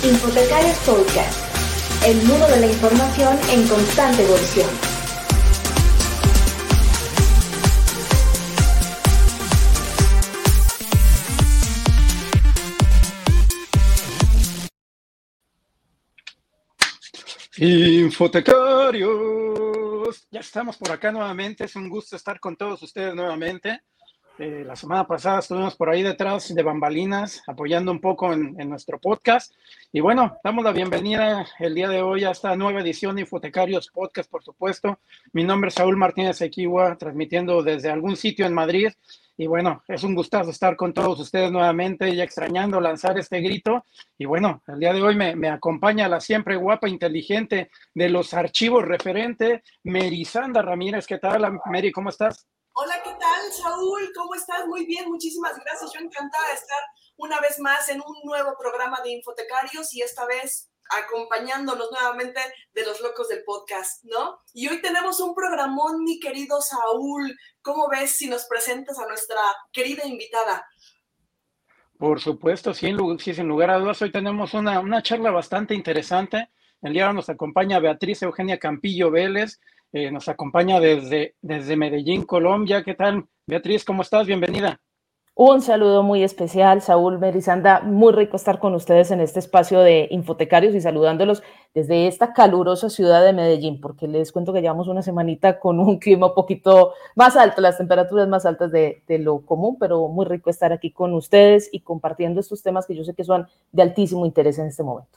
Infotecarios Podcast, el mundo de la información en constante evolución. Infotecarios, ya estamos por acá nuevamente, es un gusto estar con todos ustedes nuevamente. La semana pasada estuvimos por ahí detrás de bambalinas apoyando un poco en nuestro podcast y bueno, damos la bienvenida el día de hoy a esta nueva edición de Infotecarios Podcast, por supuesto. Mi nombre es Saúl Martínez Equigua, transmitiendo desde algún sitio en Madrid y bueno, es un gustazo estar con todos ustedes nuevamente, ya extrañando lanzar este grito y bueno, el día de hoy me acompaña la siempre guapa, inteligente de los archivos referente, Merisanda Ramírez. ¿Qué tal, Meri? ¿Cómo estás? Hola, ¿qué tal, Saúl? ¿Cómo estás? Muy bien, muchísimas gracias. Yo encantada de estar una vez más en un nuevo programa de Infotecarios y esta vez acompañándonos nuevamente de los locos del podcast, ¿no? Y hoy tenemos un programón, mi querido Saúl. ¿Cómo ves si nos presentas a nuestra querida invitada? Por supuesto, sí, sin lugar a dudas, hoy tenemos una charla bastante interesante. El día de hoy nos acompaña Beatriz Eugenia Campillo Vélez, nos acompaña desde Medellín, Colombia. ¿Qué tal, Beatriz? ¿Cómo estás? Bienvenida. Un saludo muy especial, Saúl, Merisanda, muy rico estar con ustedes en este espacio de Infotecarios y saludándolos desde esta calurosa ciudad de Medellín, porque les cuento que llevamos una semanita con un clima un poquito más alto, las temperaturas más altas de lo común, pero muy rico estar aquí con ustedes y compartiendo estos temas que yo sé que son de altísimo interés en este momento.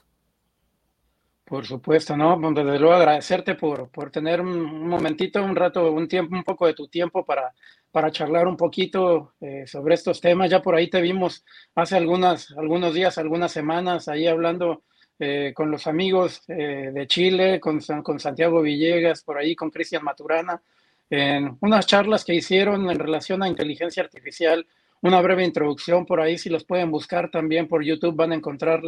Por supuesto, ¿no? Desde luego agradecerte por tener un momentito, un rato, un tiempo, un poco de tu tiempo para charlar un poquito sobre estos temas. Ya por ahí te vimos hace algunos días, algunas semanas, ahí hablando con los amigos de Chile, con Santiago Villegas, por ahí con Cristian Maturana, en unas charlas que hicieron en relación a inteligencia artificial. Una breve introducción por ahí, si los pueden buscar también por YouTube, van a encontrar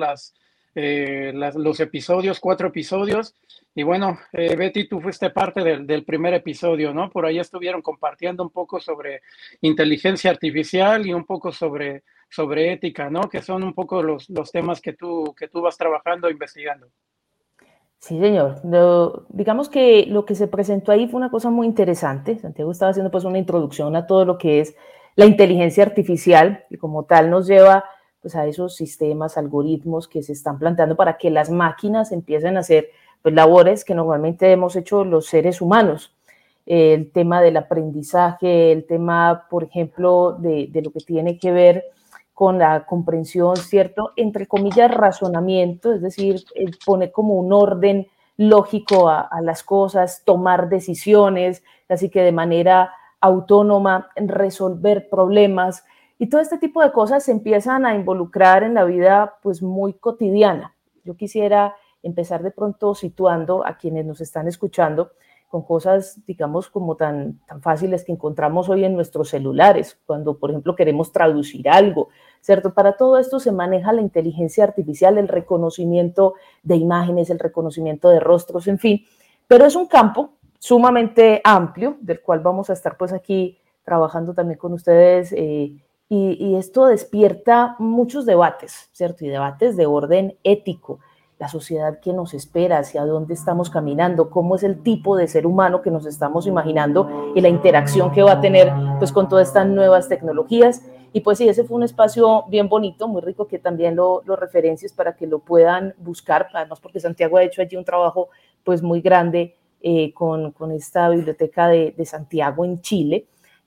los episodios, 4 episodios. Y bueno, Betty, tú fuiste parte del primer episodio, ¿no? Por ahí estuvieron compartiendo un poco sobre inteligencia artificial y un poco sobre ética, ¿no? Que son un poco los temas que tú vas trabajando, investigando. Sí, señor. Digamos que lo que se presentó ahí fue una cosa muy interesante. Santiago estaba haciendo pues una introducción a todo lo que es la inteligencia artificial y como tal nos lleva pues a esos sistemas, algoritmos que se están planteando para que las máquinas empiecen a hacer pues labores que normalmente hemos hecho los seres humanos. El tema del aprendizaje, el tema, por ejemplo, de lo que tiene que ver con la comprensión, ¿cierto? Entre comillas, razonamiento, es decir, pone como un orden lógico a las cosas, tomar decisiones, así que de manera autónoma, resolver problemas, y todo este tipo de cosas se empiezan a involucrar en la vida pues muy cotidiana. Yo quisiera empezar de pronto situando a quienes nos están escuchando con cosas, digamos, como tan fáciles que encontramos hoy en nuestros celulares, cuando, por ejemplo, queremos traducir algo, ¿cierto? Para todo esto se maneja la inteligencia artificial, el reconocimiento de imágenes, el reconocimiento de rostros, en fin, pero es un campo sumamente amplio, del cual vamos a estar pues aquí trabajando también con ustedes, y esto despierta muchos debates, ¿cierto? Y debates de orden ético, la sociedad que nos espera, hacia dónde estamos caminando, cómo es el tipo de ser humano que nos estamos imaginando y la interacción que va a tener pues con todas estas nuevas tecnologías. Y pues sí, ese fue un espacio bien bonito, muy rico, que también lo referencies para que lo puedan buscar, además porque Santiago ha hecho allí un trabajo pues muy grande con esta biblioteca de Santiago en Chile,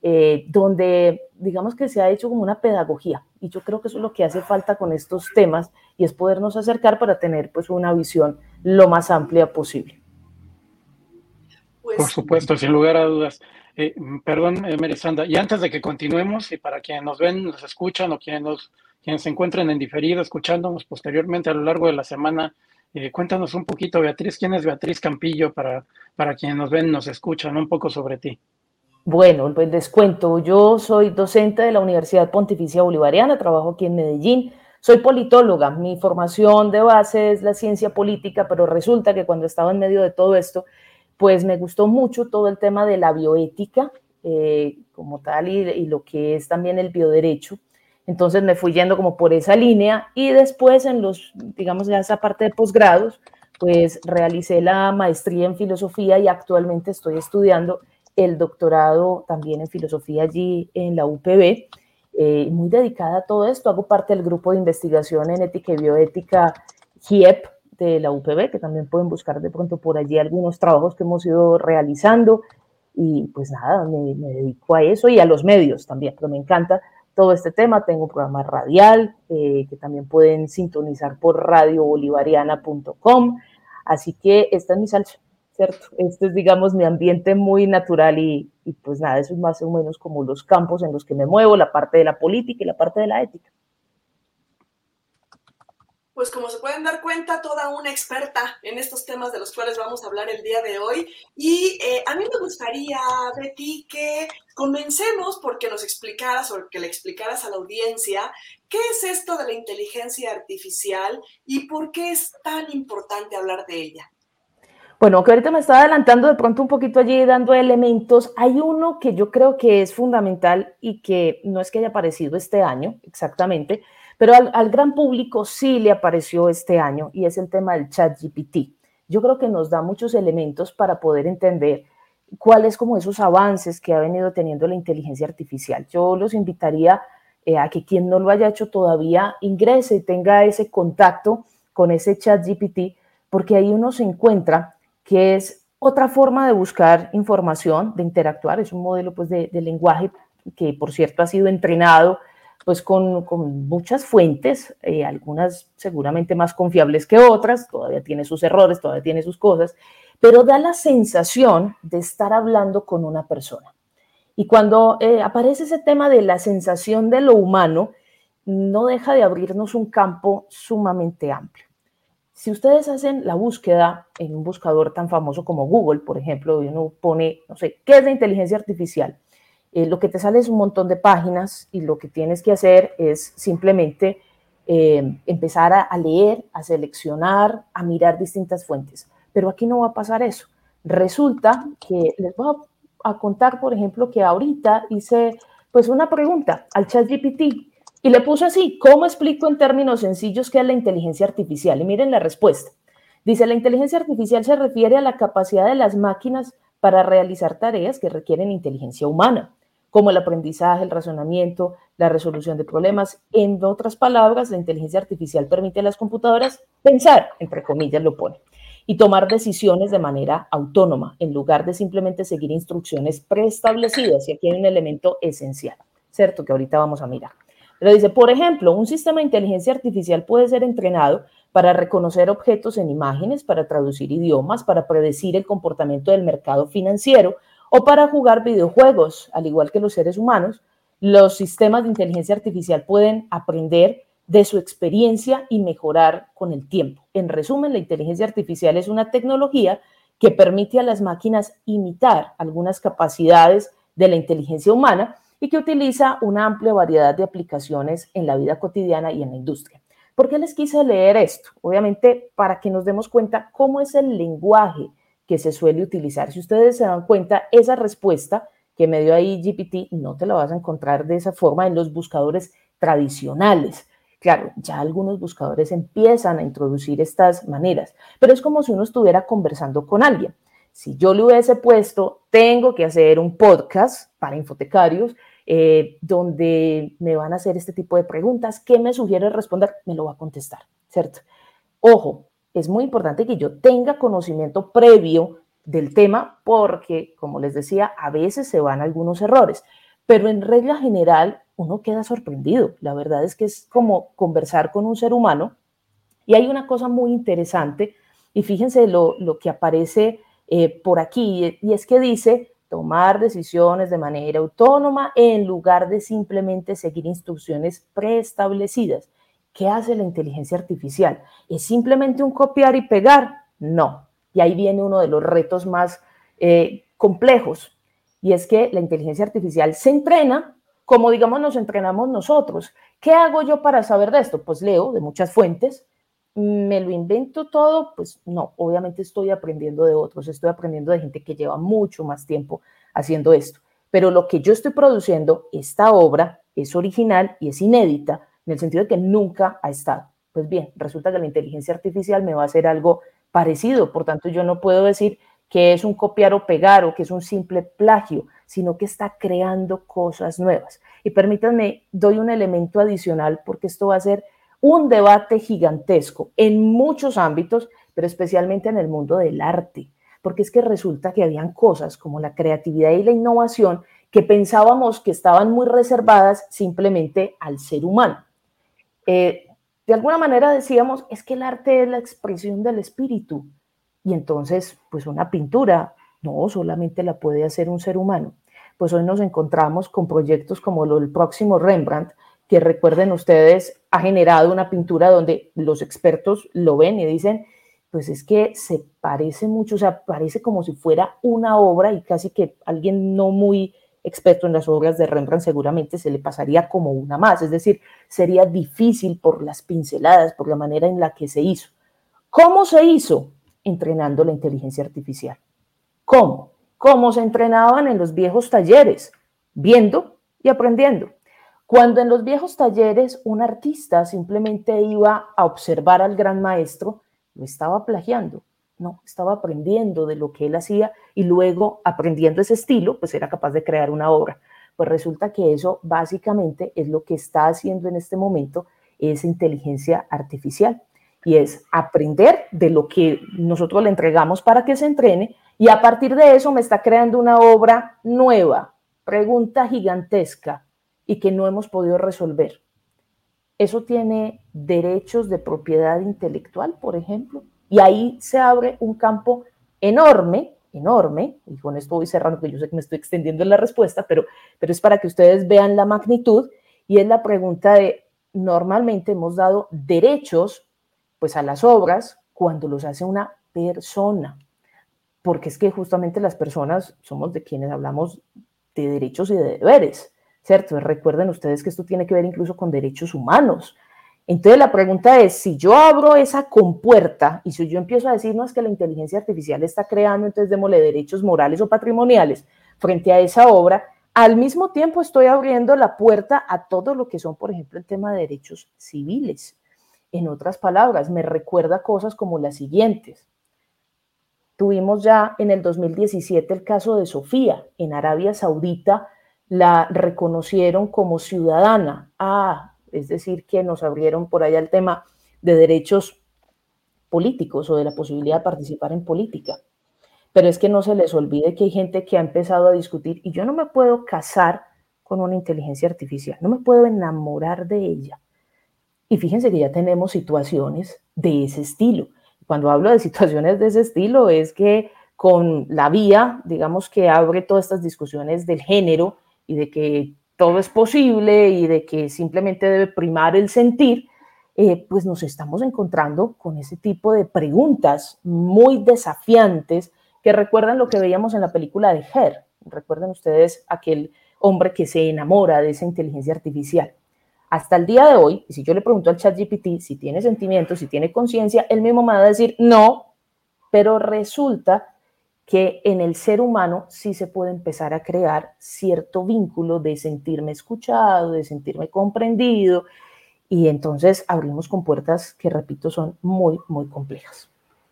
donde digamos que se ha hecho como una pedagogía, y yo creo que eso es lo que hace falta con estos temas, y es podernos acercar para tener pues una visión lo más amplia posible. Pues, por supuesto, sin lugar a dudas. Perdón, Merisanda, y antes de que continuemos, y para quienes nos ven, nos escuchan, o quienes se encuentren en diferido escuchándonos posteriormente a lo largo de la semana, cuéntanos un poquito, Beatriz, ¿quién es Beatriz Campillo para quienes nos ven, nos escuchan, un poco sobre ti? Bueno, pues les cuento, yo soy docente de la Universidad Pontificia Bolivariana, trabajo aquí en Medellín, soy politóloga, mi formación de base es la ciencia política, pero resulta que cuando estaba en medio de todo esto, pues me gustó mucho todo el tema de la bioética como tal y lo que es también el bioderecho. Entonces me fui yendo como por esa línea y después en los, digamos, ya esa parte de posgrados, pues realicé la maestría en filosofía y actualmente estoy estudiando el doctorado también en filosofía allí en la UPB, muy dedicada a todo esto. Hago parte del grupo de investigación en ética y bioética GIEP de la UPB, que también pueden buscar de pronto por allí algunos trabajos que hemos ido realizando. Y pues nada, me dedico a eso y a los medios también, pero me encanta todo este tema. Tengo un programa radial que también pueden sintonizar por radiobolivariana.com. Así que esta es mi salsa, ¿cierto? Este es, digamos, mi ambiente muy natural y pues nada, eso es más o menos como los campos en los que me muevo, la parte de la política y la parte de la ética. Pues como se pueden dar cuenta, toda una experta en estos temas de los cuales vamos a hablar el día de hoy. Y a mí me gustaría, Betty, que comencemos porque nos explicaras o que le explicaras a la audiencia qué es esto de la inteligencia artificial y por qué es tan importante hablar de ella. Bueno, que ahorita me estaba adelantando de pronto un poquito allí dando elementos. Hay uno que yo creo que es fundamental y que no es que haya aparecido este año exactamente, pero al gran público sí le apareció este año y es el tema del ChatGPT. Yo creo que nos da muchos elementos para poder entender cuáles como esos avances que ha venido teniendo la inteligencia artificial. Yo los invitaría a que quien no lo haya hecho todavía ingrese y tenga ese contacto con ese ChatGPT, porque ahí uno se encuentra que es otra forma de buscar información, de interactuar. Es un modelo pues, de lenguaje que, por cierto, ha sido entrenado pues, con muchas fuentes, algunas seguramente más confiables que otras, todavía tiene sus errores, todavía tiene sus cosas, pero da la sensación de estar hablando con una persona. Y cuando aparece ese tema de la sensación de lo humano, no deja de abrirnos un campo sumamente amplio. Si ustedes hacen la búsqueda en un buscador tan famoso como Google, por ejemplo, y uno pone, no sé, ¿qué es la inteligencia artificial? Lo que te sale es un montón de páginas y lo que tienes que hacer es simplemente empezar a leer, a seleccionar, a mirar distintas fuentes. Pero aquí no va a pasar eso. Resulta que les voy a contar, por ejemplo, que ahorita hice pues una pregunta al ChatGPT y le puse así: ¿cómo explico en términos sencillos qué es la inteligencia artificial? Y miren la respuesta. Dice: la inteligencia artificial se refiere a la capacidad de las máquinas para realizar tareas que requieren inteligencia humana, como el aprendizaje, el razonamiento, la resolución de problemas. En otras palabras, la inteligencia artificial permite a las computadoras pensar, entre comillas lo pone, y tomar decisiones de manera autónoma, en lugar de simplemente seguir instrucciones preestablecidas. Y aquí hay un elemento esencial, ¿cierto? Que ahorita vamos a mirar. Pero dice, por ejemplo, un sistema de inteligencia artificial puede ser entrenado para reconocer objetos en imágenes, para traducir idiomas, para predecir el comportamiento del mercado financiero o para jugar videojuegos. Al igual que los seres humanos, los sistemas de inteligencia artificial pueden aprender de su experiencia y mejorar con el tiempo. En resumen, la inteligencia artificial es una tecnología que permite a las máquinas imitar algunas capacidades de la inteligencia humana y que utiliza una amplia variedad de aplicaciones en la vida cotidiana y en la industria. ¿Por qué les quise leer esto? Obviamente para que nos demos cuenta cómo es el lenguaje que se suele utilizar. Si ustedes se dan cuenta, esa respuesta que me dio ahí GPT no te la vas a encontrar de esa forma en los buscadores tradicionales. Claro, ya algunos buscadores empiezan a introducir estas maneras, pero es como si uno estuviera conversando con alguien. Si yo le hubiese puesto, tengo que hacer un podcast para infotecarios, donde me van a hacer este tipo de preguntas, ¿qué me sugiere responder? Me lo va a contestar, ¿cierto? Ojo, es muy importante que yo tenga conocimiento previo del tema porque, como les decía, a veces se van algunos errores, pero en regla general uno queda sorprendido. La verdad es que es como conversar con un ser humano y hay una cosa muy interesante y fíjense lo que aparece por aquí y es que dice tomar decisiones de manera autónoma en lugar de simplemente seguir instrucciones preestablecidas. ¿Qué hace la inteligencia artificial? ¿Es simplemente un copiar y pegar? No. Y ahí viene uno de los retos más complejos. Y es que la inteligencia artificial se entrena como, digamos, nos entrenamos nosotros. ¿Qué hago yo para saber de esto? Pues leo de muchas fuentes. ¿Me lo invento todo? Pues no, obviamente estoy aprendiendo de otros, estoy aprendiendo de gente que lleva mucho más tiempo haciendo esto. pero lo que yo estoy produciendo, esta obra, es original y es inédita, en el sentido de que nunca ha estado. Pues bien, resulta que la inteligencia artificial me va a hacer algo parecido, por tanto yo no puedo decir que es un copiar o pegar o que es un simple plagio, sino que está creando cosas nuevas. Y permítanme, doy un elemento adicional porque esto va a ser un debate gigantesco en muchos ámbitos, pero especialmente en el mundo del arte, porque es que resulta que habían cosas como la creatividad y la innovación que pensábamos que estaban muy reservadas simplemente al ser humano. De alguna manera decíamos, es que el arte es la expresión del espíritu, y entonces, pues una pintura no solamente la puede hacer un ser humano. Pues hoy nos encontramos con proyectos como el próximo Rembrandt, que recuerden ustedes, ha generado una pintura donde los expertos lo ven y dicen, pues es que se parece mucho, o sea, parece como si fuera una obra y casi que alguien no muy experto en las obras de Rembrandt seguramente se le pasaría como una más, es decir, sería difícil por las pinceladas, por la manera en la que se hizo. ¿Cómo se hizo? Entrenando la inteligencia artificial. ¿Cómo? Como se entrenaban en los viejos talleres, viendo y aprendiendo. Cuando en los viejos talleres un artista simplemente iba a observar al gran maestro, lo estaba plagiando, no, estaba aprendiendo de lo que él hacía y luego aprendiendo ese estilo, pues era capaz de crear una obra. Pues resulta que eso básicamente es lo que está haciendo en este momento esa inteligencia artificial, y es aprender de lo que nosotros le entregamos para que se entrene, y a partir de eso me está creando una obra nueva, pregunta gigantesca, y que no hemos podido resolver. ¿Eso tiene derechos de propiedad intelectual, por ejemplo? Y ahí se abre un campo enorme, enorme, y con esto voy cerrando, porque yo sé que me estoy extendiendo en la respuesta, pero es para que ustedes vean la magnitud, y es la pregunta de, normalmente hemos dado derechos pues a las obras cuando los hace una persona, porque es que justamente las personas somos de quienes hablamos de derechos y de deberes, ¿cierto? Recuerden ustedes que esto tiene que ver incluso con derechos humanos. Entonces la pregunta es, si yo abro esa compuerta y si yo empiezo a decir, no, es que la inteligencia artificial está creando, entonces démosle derechos morales o patrimoniales frente a esa obra, al mismo tiempo estoy abriendo la puerta a todo lo que son, por ejemplo, el tema de derechos civiles. En otras palabras, me recuerda cosas como las siguientes. Tuvimos ya en el 2017 el caso de Sofía. En Arabia Saudita la reconocieron como ciudadana. Es decir, que nos abrieron por allá el tema de derechos políticos o de la posibilidad de participar en política. Pero es que no se les olvide que hay gente que ha empezado a discutir, y yo no me puedo casar con una inteligencia artificial, no me puedo enamorar de ella. Y fíjense que ya tenemos situaciones de ese estilo. Cuando hablo de situaciones de ese estilo es que con la vía, digamos, que abre todas estas discusiones del género y de que todo es posible y de que simplemente debe primar el sentir, pues nos estamos encontrando con ese tipo de preguntas muy desafiantes que recuerdan lo que veíamos en la película de Her. Recuerden ustedes aquel hombre que se enamora de esa inteligencia artificial. Hasta el día de hoy, y si yo le pregunto al ChatGPT si tiene sentimientos, si tiene conciencia, él mismo me va a decir no, pero resulta que en el ser humano sí se puede empezar a crear cierto vínculo de sentirme escuchado, de sentirme comprendido, y entonces abrimos compuertas que, repito, son muy, muy complejas.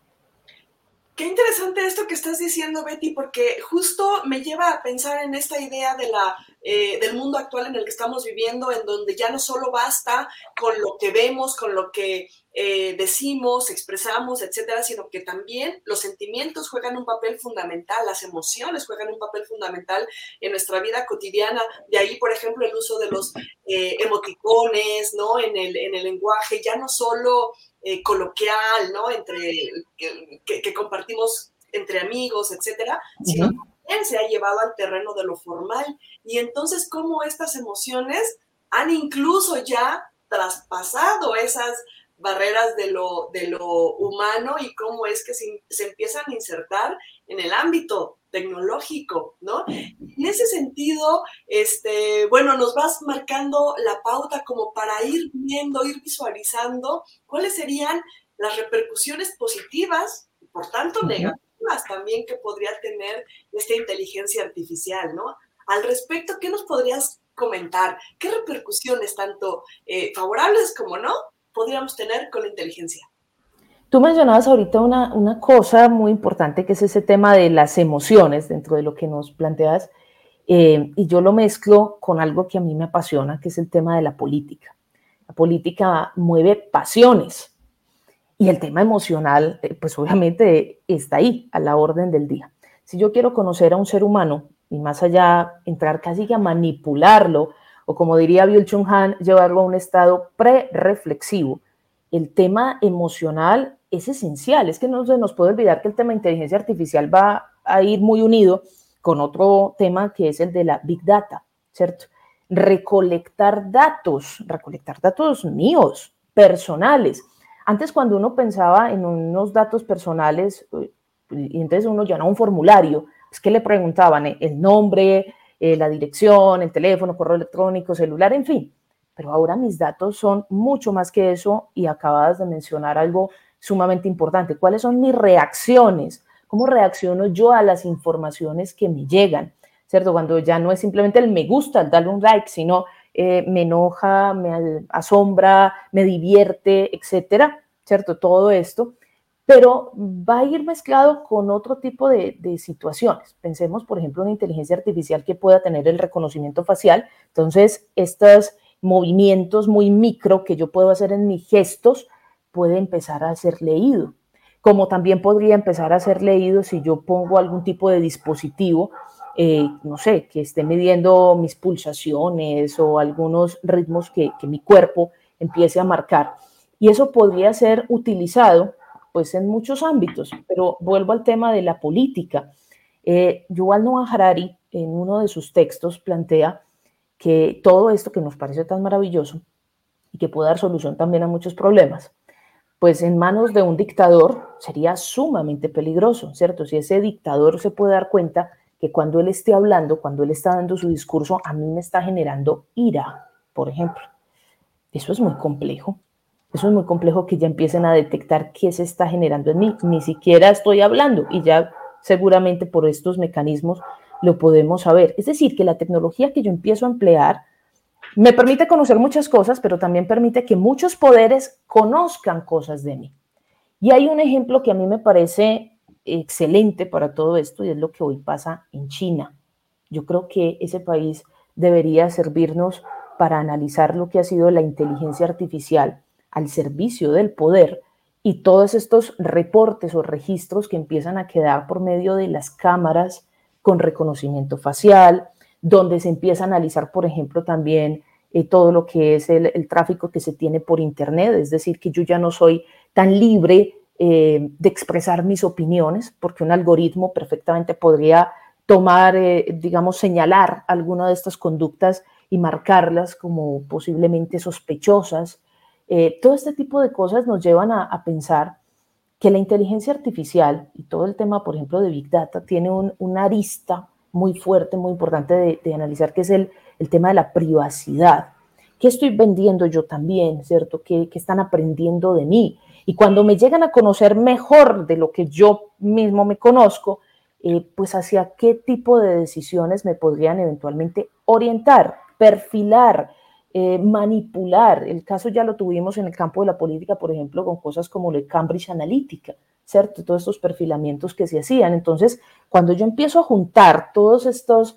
Qué interesante esto que estás diciendo, Betty, porque justo me lleva a pensar en esta idea de del mundo actual en el que estamos viviendo, en donde ya no solo basta con lo que vemos, con lo que decimos, expresamos, etcétera, sino que también los sentimientos juegan un papel fundamental, las emociones juegan un papel fundamental en nuestra vida cotidiana. De ahí, por ejemplo, el uso de los emoticones, ¿no? En el lenguaje, ya no solo coloquial, ¿no? Que compartimos entre amigos, etcétera, sino también se ha llevado al terreno de lo formal. Y entonces, cómo estas emociones han incluso ya traspasado esas barreras de lo humano, y cómo es que se empiezan a insertar en el ámbito tecnológico, ¿no? En ese sentido, bueno, nos vas marcando la pauta como para ir viendo, ir visualizando cuáles serían las repercusiones positivas por tanto negativas también que podría tener esta inteligencia artificial, ¿no? al respecto. ¿Qué nos podrías comentar? ¿Qué repercusiones, tanto favorables como no, podríamos tener con la inteligencia? Tú mencionabas ahorita una cosa muy importante, que es ese tema de las emociones dentro de lo que nos planteas, y yo lo mezclo con algo que a mí me apasiona, que es el tema de la política. La política mueve pasiones y el tema emocional, pues obviamente está ahí, a la orden del día. Si yo quiero conocer a un ser humano y más allá entrar casi que a manipularlo, o como diría Byung-Chul Han, llevarlo a un estado pre-reflexivo, el tema emocional es esencial. Es que no se nos puede olvidar que el tema de inteligencia artificial va a ir muy unido con otro tema que es el de la Big Data, ¿cierto? Recolectar datos míos, personales. Antes, cuando uno pensaba en unos datos personales, y entonces uno llenaba un formulario, es que le preguntaban el nombre, la dirección, el teléfono, correo electrónico, celular, en fin. Pero ahora mis datos son mucho más que eso, y acabas de mencionar algo sumamente importante. ¿Cuáles son mis reacciones? ¿Cómo reacciono yo a las informaciones que me llegan? ¿Cierto? Cuando ya no es simplemente el me gusta, el darle un like, sino me enoja, me asombra, me divierte, etcétera, ¿cierto? Todo esto, pero va a ir mezclado con otro tipo de situaciones. Pensemos, por ejemplo, en una inteligencia artificial que pueda tener el reconocimiento facial. Entonces, estos movimientos muy micro que yo puedo hacer en mis gestos puede empezar a ser leído. Como también podría empezar a ser leído si yo pongo algún tipo de dispositivo, no sé, que esté midiendo mis pulsaciones o algunos ritmos que mi cuerpo empiece a marcar. Y eso podría ser utilizado pues en muchos ámbitos, pero vuelvo al tema de la política. Yuval Noah Harari, en uno de sus textos, plantea que todo esto que nos parece tan maravilloso y que puede dar solución también a muchos problemas, pues en manos de un dictador sería sumamente peligroso, ¿cierto? Si ese dictador se puede dar cuenta que cuando él esté hablando, cuando él está dando su discurso, a mí me está generando ira, por ejemplo. Eso es muy complejo. Eso es muy complejo, que ya empiecen a detectar qué se está generando en mí. Ni siquiera estoy hablando y ya seguramente por estos mecanismos lo podemos saber. Es decir, que la tecnología que yo empiezo a emplear me permite conocer muchas cosas, pero también permite que muchos poderes conozcan cosas de mí. Y hay un ejemplo que a mí me parece excelente para todo esto, y es lo que hoy pasa en China. Yo creo que ese país debería servirnos para analizar lo que ha sido la inteligencia artificial al servicio del poder, y todos estos reportes o registros que empiezan a quedar por medio de las cámaras con reconocimiento facial, donde se empieza a analizar, por ejemplo, también todo lo que es el tráfico que se tiene por Internet. Es decir, que yo ya no soy tan libre de expresar mis opiniones, porque un algoritmo perfectamente podría tomar, digamos, señalar alguna de estas conductas y marcarlas como posiblemente sospechosas. Todo este tipo de cosas nos llevan a pensar que la inteligencia artificial y todo el tema, por ejemplo, de Big Data, tiene una arista muy fuerte, muy importante de analizar, que es el tema de la privacidad. ¿Qué estoy vendiendo yo también, cierto? ¿Qué están aprendiendo de mí? Y cuando me llegan a conocer mejor de lo que yo mismo me conozco, pues hacia qué tipo de decisiones me podrían eventualmente orientar, perfilar, manipular. El caso ya lo tuvimos en el campo de la política, por ejemplo, con cosas como el Cambridge Analytica, ¿cierto? Todos estos perfilamientos que se hacían. Entonces, cuando yo empiezo a juntar todos estos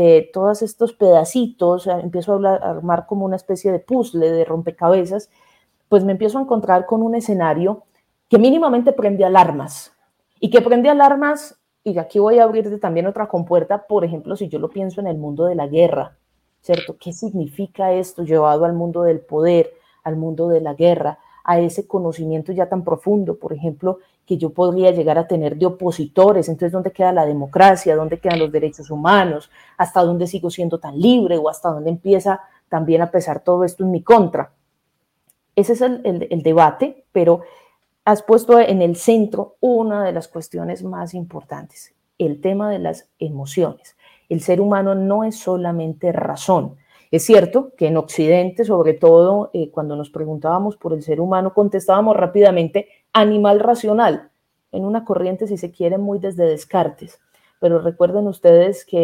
pedacitos, empiezo a armar como una especie de puzzle, de rompecabezas, pues me empiezo a encontrar con un escenario que mínimamente prende alarmas. Y que prende alarmas, y aquí voy a abrir también otra compuerta, por ejemplo, si yo lo pienso en el mundo de la guerra, ¿cierto? ¿Qué significa esto llevado al mundo del poder, al mundo de la guerra, a ese conocimiento ya tan profundo, por ejemplo, que yo podría llegar a tener de opositores? Entonces, ¿dónde queda la democracia? ¿Dónde quedan los derechos humanos? ¿Hasta dónde sigo siendo tan libre? ¿O hasta dónde empieza también a pesar todo esto en mi contra? Ese es el debate, pero has puesto en el centro una de las cuestiones más importantes, el tema de las emociones. El ser humano no es solamente razón. Es cierto que en Occidente, sobre todo, cuando nos preguntábamos por el ser humano, contestábamos rápidamente animal racional, en una corriente, si se quiere, muy desde Descartes. Pero recuerden ustedes que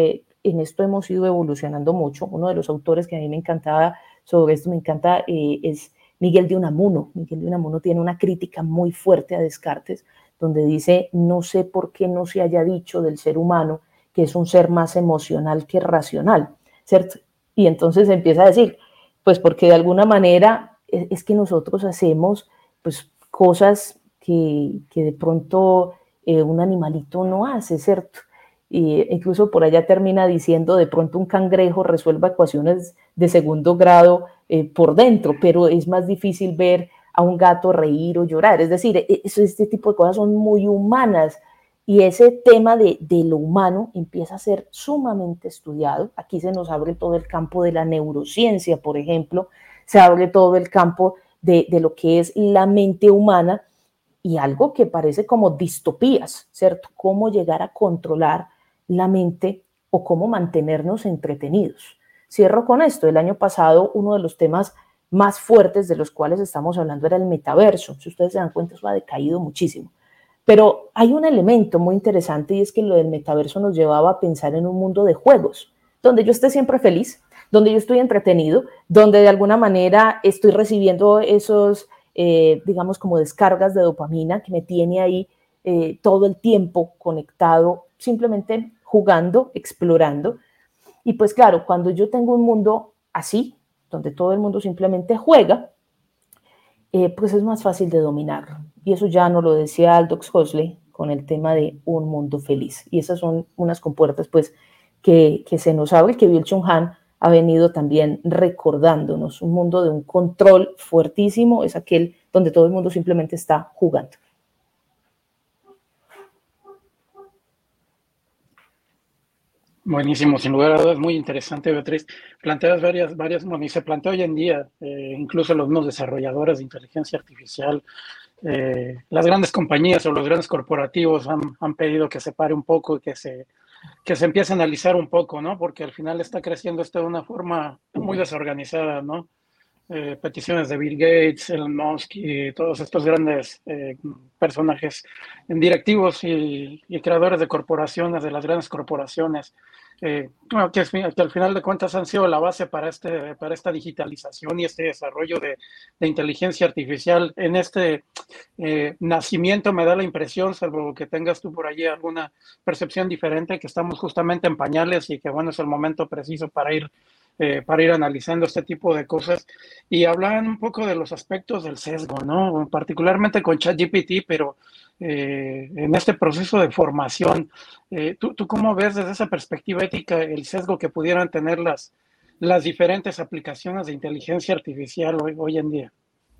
en esto hemos ido evolucionando mucho. Uno de los autores que a mí me encantaba sobre esto, es Miguel de Unamuno. Miguel de Unamuno tiene una crítica muy fuerte a Descartes, donde dice, no sé por qué no se haya dicho del ser humano que es un ser más emocional que racional, ¿cierto? Y entonces empieza a decir, pues porque de alguna manera es que nosotros hacemos pues cosas que de pronto un animalito no hace, ¿cierto? Y incluso por allá termina diciendo, de pronto un cangrejo resuelva ecuaciones de segundo grado por dentro, pero es más difícil ver a un gato reír o llorar. Es decir, este tipo de cosas son muy humanas y ese tema de lo humano empieza a ser sumamente estudiado. Aquí se nos abre todo el campo de la neurociencia, por ejemplo, se abre todo el campo de lo que es la mente humana y algo que parece como distopías, ¿cierto? Cómo llegar a controlar la mente o cómo mantenernos entretenidos. Cierro con esto. El año pasado uno de los temas más fuertes de los cuales estamos hablando era el metaverso. Si ustedes se dan cuenta, eso ha decaído muchísimo. Pero hay un elemento muy interesante y es que lo del metaverso nos llevaba a pensar en un mundo de juegos, donde yo esté siempre feliz, donde yo estoy entretenido, donde de alguna manera estoy recibiendo esos, digamos, como descargas de dopamina que me tiene ahí todo el tiempo conectado, simplemente jugando, explorando. Y pues claro, cuando yo tengo un mundo así, donde todo el mundo simplemente juega, pues es más fácil de dominar. Y eso ya nos lo decía Aldous Huxley con el tema de un mundo feliz. Y esas son unas compuertas pues que se nos abre, que Byung-Chul Han ha venido también recordándonos. Un mundo de un control fuertísimo es aquel donde todo el mundo simplemente está jugando. Buenísimo, sin lugar a dudas, muy interesante, Beatriz. Planteas bueno, y se plantea hoy en día, incluso los mismos desarrolladores de inteligencia artificial, las grandes compañías o los grandes corporativos han pedido que se pare un poco y que se empiece a analizar un poco, ¿no? Porque al final está creciendo esto de una forma muy desorganizada, ¿no? Peticiones de Bill Gates, Elon Musk y todos estos grandes personajes directivos y creadores de corporaciones, de las grandes corporaciones, bueno, que al final de cuentas han sido la base para esta digitalización y este desarrollo de inteligencia artificial. En este nacimiento me da la impresión, salvo que tengas tú por allí alguna percepción diferente, que estamos justamente en pañales y que bueno, es el momento preciso para ir analizando este tipo de cosas. Y hablan un poco de los aspectos del sesgo, ¿no? Particularmente con ChatGPT, pero en este proceso de formación, ¿tú cómo ves desde esa perspectiva ética el sesgo que pudieran tener las diferentes aplicaciones de inteligencia artificial hoy en día?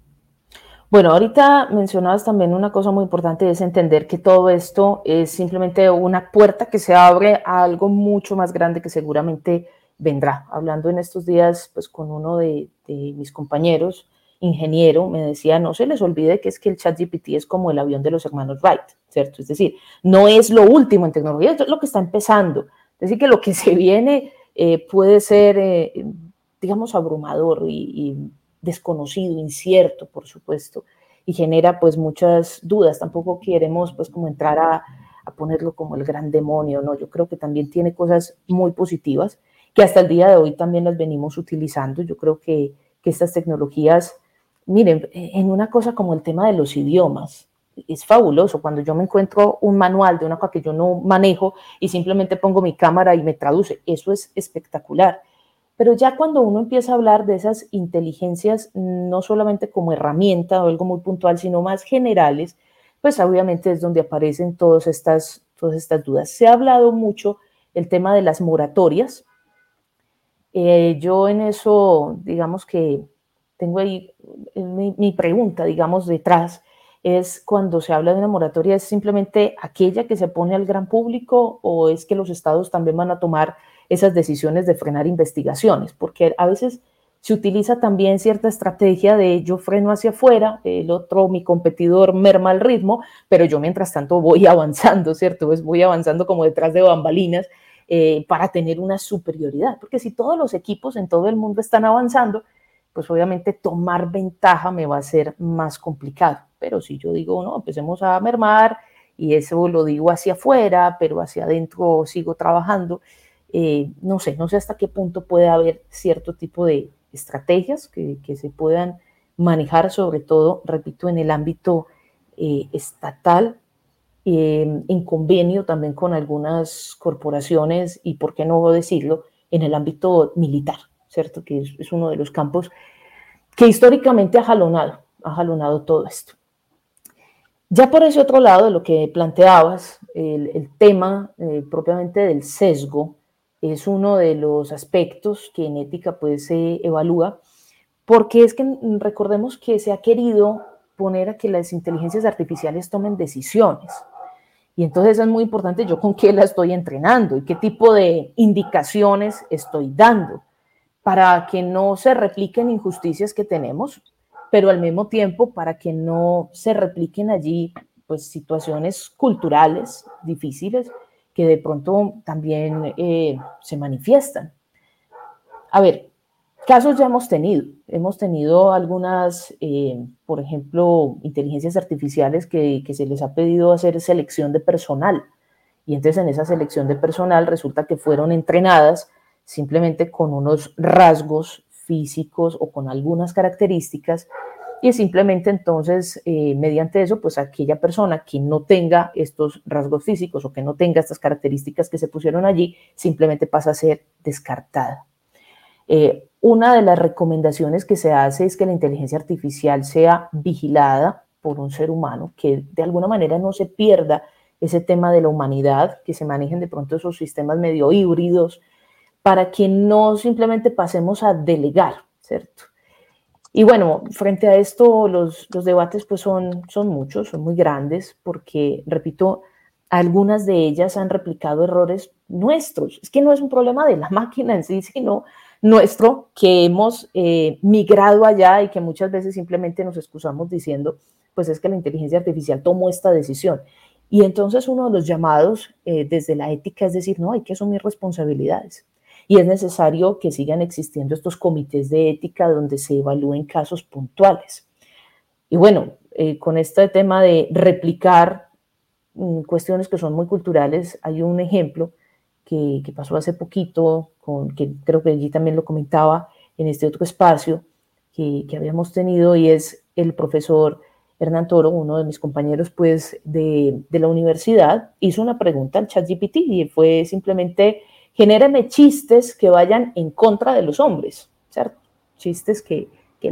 Bueno, ahorita mencionabas también una cosa muy importante, es entender que todo esto es simplemente una puerta que se abre a algo mucho más grande que seguramente vendrá. Hablando en estos días pues, con uno de mis compañeros, ingeniero, me decía, no se les olvide que es que el ChatGPT es como el avión de los hermanos Wright, ¿cierto? Es decir, no es lo último en tecnología, esto es lo que está empezando. Es decir, que lo que se viene puede ser, digamos, abrumador y desconocido, incierto, por supuesto, y genera pues muchas dudas. Tampoco queremos pues como entrar a ponerlo como el gran demonio, ¿no? Yo creo que también tiene cosas muy positivas que hasta el día de hoy también las venimos utilizando. Yo creo que estas tecnologías, miren, en una cosa como el tema de los idiomas, es fabuloso cuando yo me encuentro un manual de una cosa que yo no manejo y simplemente pongo mi cámara y me traduce. Eso es espectacular. Pero ya cuando uno empieza a hablar de esas inteligencias, no solamente como herramienta o algo muy puntual, sino más generales, pues obviamente es donde aparecen todas estas dudas. Se ha hablado mucho el tema de las moratorias. Yo en eso, digamos que tengo ahí mi pregunta, digamos, detrás, es cuando se habla de una moratoria, ¿es simplemente aquella que se pone al gran público o es que los estados también van a tomar esas decisiones de frenar investigaciones? Porque a veces se utiliza también cierta estrategia de yo freno hacia afuera, el otro, mi competidor, merma el ritmo, pero yo mientras tanto voy avanzando, ¿cierto? Pues voy avanzando como detrás de bambalinas para tener una superioridad. Porque si todos los equipos en todo el mundo están avanzando, pues obviamente tomar ventaja me va a ser más complicado. Pero si yo digo, no, empecemos a mermar y eso lo digo hacia afuera, pero hacia adentro sigo trabajando, no sé hasta qué punto puede haber cierto tipo de estrategias que se puedan manejar, sobre todo, repito, en el ámbito estatal, en convenio también con algunas corporaciones y, por qué no decirlo, en el ámbito militar, ¿cierto? Que es uno de los campos que históricamente ha jalonado todo esto. Ya por ese otro lado de lo que planteabas, el tema propiamente del sesgo es uno de los aspectos que en ética pues se evalúa, porque es que recordemos que se ha querido poner a que las inteligencias artificiales tomen decisiones. Y entonces es muy importante yo con qué la estoy entrenando y qué tipo de indicaciones estoy dando para que no se repliquen injusticias que tenemos, pero al mismo tiempo para que no se repliquen allí pues situaciones culturales difíciles que de pronto también se manifiestan. A ver, casos ya hemos tenido algunas, por ejemplo, inteligencias artificiales que se les ha pedido hacer selección de personal, y entonces en esa selección de personal resulta que fueron entrenadas simplemente con unos rasgos físicos o con algunas características, y simplemente entonces mediante eso pues aquella persona que no tenga estos rasgos físicos o que no tenga estas características que se pusieron allí simplemente pasa a ser descartada. Una de las recomendaciones que se hace es que la inteligencia artificial sea vigilada por un ser humano, que de alguna manera no se pierda ese tema de la humanidad, que se manejen de pronto esos sistemas medio híbridos, para que no simplemente pasemos a delegar, ¿cierto? Y bueno, frente a esto los debates pues son muchos, son muy grandes, porque, repito, algunas de ellas han replicado errores nuestros. Es que no es un problema de la máquina en sí, sino nuestro, que hemos migrado allá y que muchas veces simplemente nos excusamos diciendo, pues es que la inteligencia artificial tomó esta decisión. Y entonces uno de los llamados desde la ética es decir, no, hay que asumir responsabilidades. Y es necesario que sigan existiendo estos comités de ética donde se evalúen casos puntuales. Y bueno, con este tema de replicar cuestiones que son muy culturales, hay un ejemplo que pasó hace poquito, que creo que allí también lo comentaba en este otro espacio que habíamos tenido, y es el profesor Hernán Toro, uno de mis compañeros pues de la universidad, hizo una pregunta al ChatGPT y fue simplemente: genérame chistes que vayan en contra de los hombres, ¿cierto? Chistes que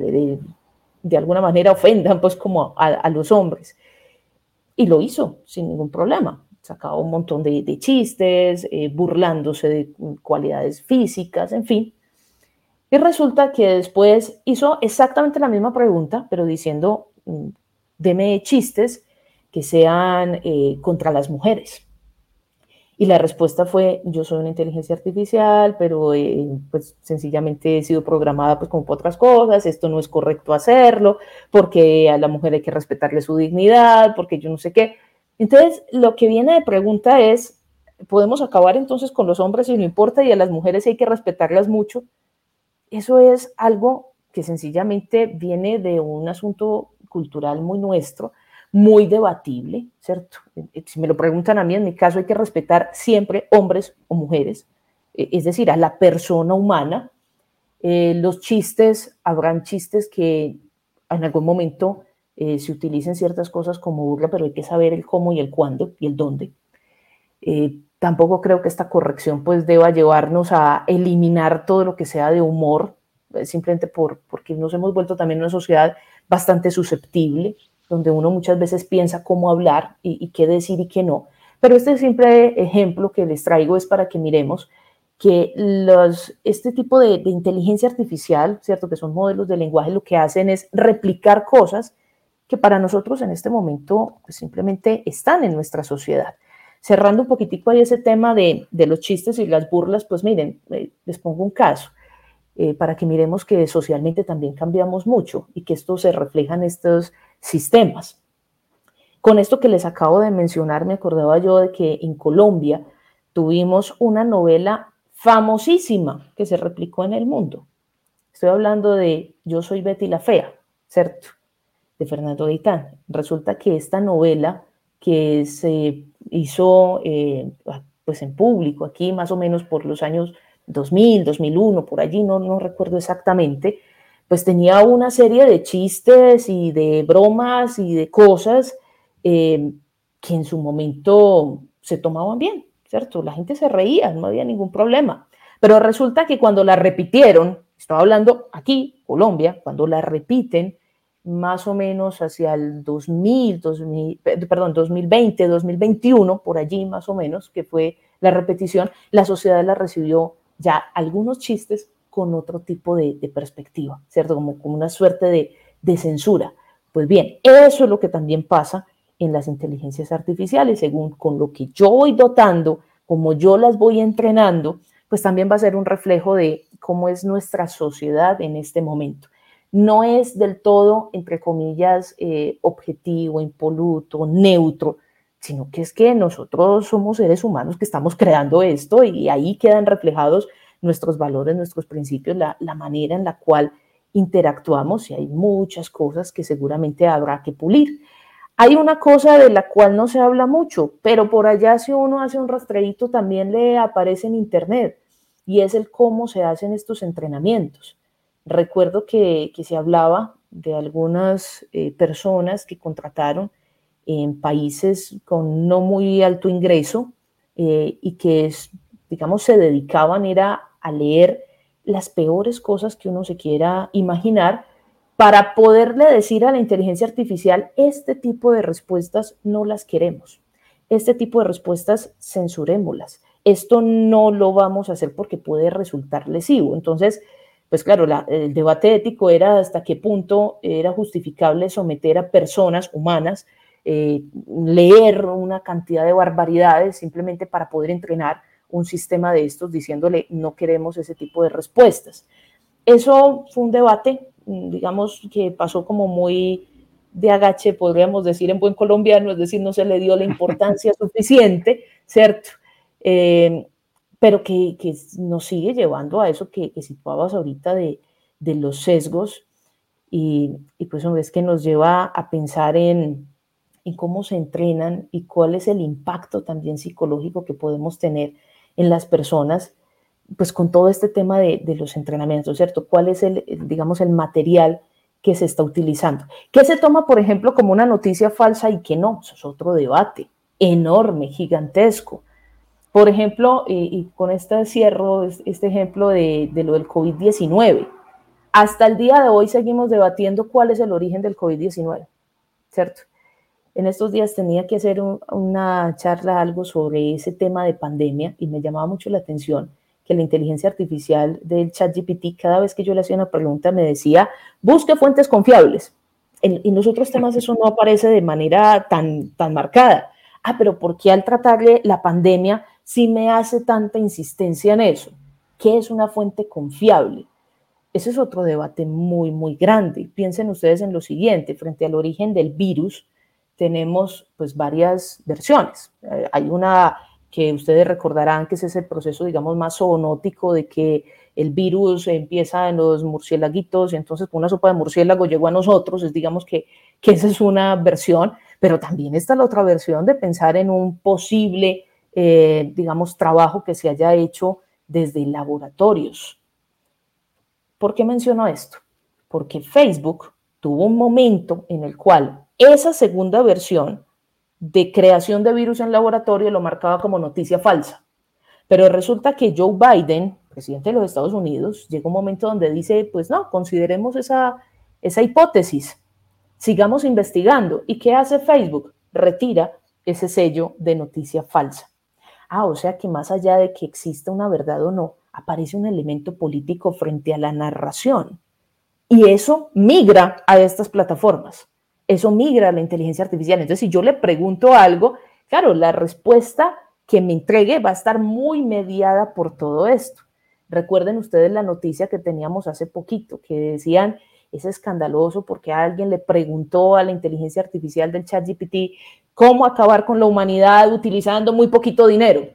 de alguna manera ofendan pues como a los hombres. Y lo hizo sin ningún problema. Sacaba un montón de chistes, burlándose de cualidades físicas, en fin. Y resulta que después hizo exactamente la misma pregunta, pero diciendo, deme chistes que sean contra las mujeres. Y la respuesta fue: yo soy una inteligencia artificial, pero pues sencillamente he sido programada pues como por otras cosas, esto no es correcto hacerlo, porque a la mujer hay que respetarle su dignidad, porque yo no sé qué. Entonces, lo que viene de pregunta es: ¿podemos acabar entonces con los hombres y no importa, y a las mujeres hay que respetarlas mucho? Eso es algo que sencillamente viene de un asunto cultural muy nuestro, muy debatible, ¿cierto? Si me lo preguntan a mí, en mi caso hay que respetar siempre hombres o mujeres, es decir, a la persona humana. Los chistes, habrán chistes que en algún momento se utilicen ciertas cosas como burla, pero hay que saber el cómo y el cuándo y el dónde. Tampoco creo que esta corrección pues deba llevarnos a eliminar todo lo que sea de humor, simplemente porque nos hemos vuelto también una sociedad bastante susceptible, donde uno muchas veces piensa cómo hablar y qué decir y qué no. Pero este simple ejemplo que les traigo es para que miremos que este tipo de inteligencia artificial, ¿cierto?, que son modelos de lenguaje, lo que hacen es replicar cosas que para nosotros en este momento pues, simplemente están en nuestra sociedad. Cerrando un poquitico ahí ese tema de los chistes y las burlas, pues miren, les pongo un caso. Para que miremos que socialmente también cambiamos mucho y que esto se refleja en estos sistemas. Con esto que les acabo de mencionar, me acordaba yo de que en Colombia tuvimos una novela famosísima que se replicó en el mundo. Estoy hablando de Yo soy Betty la Fea, ¿cierto?, de Fernando Gaitán. Resulta que esta novela que se hizo pues en público, aquí más o menos por los años 2000, 2001, por allí, no recuerdo exactamente, pues tenía una serie de chistes y de bromas y de cosas que en su momento se tomaban bien, ¿cierto? La gente se reía, no había ningún problema. Pero resulta que cuando la repitieron, estaba hablando aquí, Colombia, cuando la repiten, más o menos hacia el 2020, 2021, por allí más o menos, que fue la repetición, la sociedad la recibió ya algunos chistes con otro tipo de perspectiva, ¿cierto? Como una suerte de censura. Pues bien, eso es lo que también pasa en las inteligencias artificiales, según con lo que yo voy dotando, como yo las voy entrenando, pues también va a ser un reflejo de cómo es nuestra sociedad en este momento. No es del todo, entre comillas, objetivo, impoluto, neutro, sino que es que nosotros somos seres humanos que estamos creando esto y ahí quedan reflejados nuestros valores, nuestros principios, la manera en la cual interactuamos y hay muchas cosas que seguramente habrá que pulir. Hay una cosa de la cual no se habla mucho, pero por allá si uno hace un rastreíto también le aparece en internet y es el cómo se hacen estos entrenamientos. Recuerdo que se hablaba de algunas personas que contrataron en países con no muy alto ingreso y que, digamos, se dedicaban era a leer las peores cosas que uno se quiera imaginar para poderle decir a la inteligencia artificial, este tipo de respuestas no las queremos, este tipo de respuestas censurémoslas, esto no lo vamos a hacer porque puede resultar lesivo. Entonces, pues claro, el debate ético era hasta qué punto era justificable someter a personas humanas, leer una cantidad de barbaridades simplemente para poder entrenar un sistema de estos diciéndole no queremos ese tipo de respuestas. Eso fue un debate, digamos, que pasó como muy de agache, podríamos decir en buen colombiano, es decir, no se le dio la importancia suficiente, ¿cierto? Pero que nos sigue llevando a eso que situabas ahorita de los sesgos y pues hombre, es que nos lleva a pensar en cómo se entrenan y cuál es el impacto también psicológico que podemos tener en las personas pues con todo este tema de los entrenamientos, ¿cierto? ¿Cuál es digamos, el material que se está utilizando? ¿Qué se toma, por ejemplo, como una noticia falsa y qué no? Eso es otro debate enorme, gigantesco. Por ejemplo, y con este cierro, este ejemplo de lo del COVID-19. Hasta el día de hoy seguimos debatiendo cuál es el origen del COVID-19, ¿cierto? En estos días tenía que hacer una charla, algo sobre ese tema de pandemia y me llamaba mucho la atención que la inteligencia artificial del ChatGPT, cada vez que yo le hacía una pregunta, me decía, busque fuentes confiables. En los otros temas eso no aparece de manera tan marcada. Pero ¿por qué al tratarle la pandemia sí me hace tanta insistencia en eso? ¿Qué es una fuente confiable? Ese es otro debate muy, muy grande. Piensen ustedes en lo siguiente, frente al origen del virus, tenemos pues varias versiones. Hay una que ustedes recordarán que ese es el proceso, digamos, más zoonótico de que el virus empieza en los murciélaguitos y entonces con una sopa de murciélago llegó a nosotros, es digamos que esa es una versión, pero también está la otra versión de pensar en un posible, digamos, trabajo que se haya hecho desde laboratorios. ¿Por qué menciono esto? Porque Facebook tuvo un momento en el cual esa segunda versión de creación de virus en laboratorio lo marcaba como noticia falsa. Pero resulta que Joe Biden, presidente de los Estados Unidos, llega un momento donde dice, pues no, consideremos esa hipótesis, sigamos investigando. ¿Y qué hace Facebook? Retira ese sello de noticia falsa. O sea que más allá de que exista una verdad o no, aparece un elemento político frente a la narración. Y eso migra a estas plataformas. Eso migra a la inteligencia artificial. Entonces, si yo le pregunto algo, claro, la respuesta que me entregue va a estar muy mediada por todo esto. Recuerden ustedes la noticia que teníamos hace poquito, que decían, es escandaloso porque alguien le preguntó a la inteligencia artificial del ChatGPT cómo acabar con la humanidad utilizando muy poquito dinero.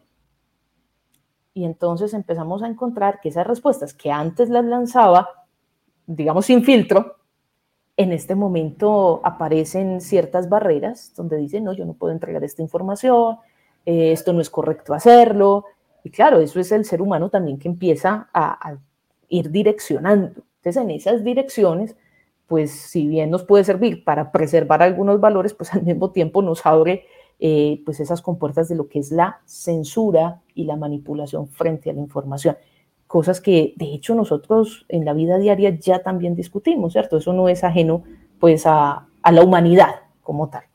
Y entonces empezamos a encontrar que esas respuestas que antes las lanzaba, digamos sin filtro, en este momento aparecen ciertas barreras donde dicen, no, yo no puedo entregar esta información, esto no es correcto hacerlo. Y claro, eso es el ser humano también que empieza a ir direccionando. Entonces, en esas direcciones, pues si bien nos puede servir para preservar algunos valores, pues al mismo tiempo nos abre pues esas compuertas de lo que es la censura y la manipulación frente a la información. Cosas que de hecho nosotros en la vida diaria ya también discutimos, ¿cierto? Eso no es ajeno pues a la humanidad como tal.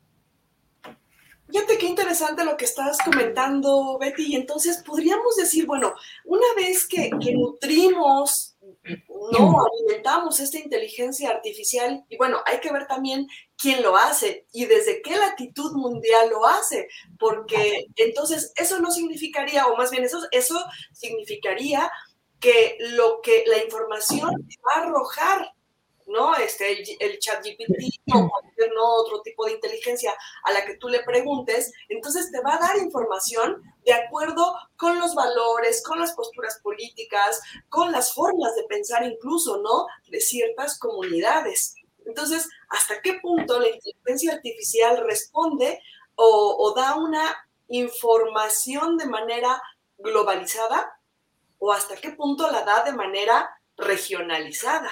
Fíjate qué interesante lo que estás comentando, Betty, y entonces podríamos decir, bueno, una vez que nutrimos, no alimentamos esta inteligencia artificial, y bueno, hay que ver también quién lo hace y desde qué latitud mundial lo hace, porque entonces eso no significaría, o más bien eso significaría que la información va a arrojar, ¿no? El ChatGPT o cualquier otro tipo de inteligencia a la que tú le preguntes, entonces te va a dar información de acuerdo con los valores, con las posturas políticas, con las formas de pensar incluso, ¿no? De ciertas comunidades. Entonces, ¿hasta qué punto la inteligencia artificial responde o da una información de manera globalizada o hasta qué punto la da de manera regionalizada?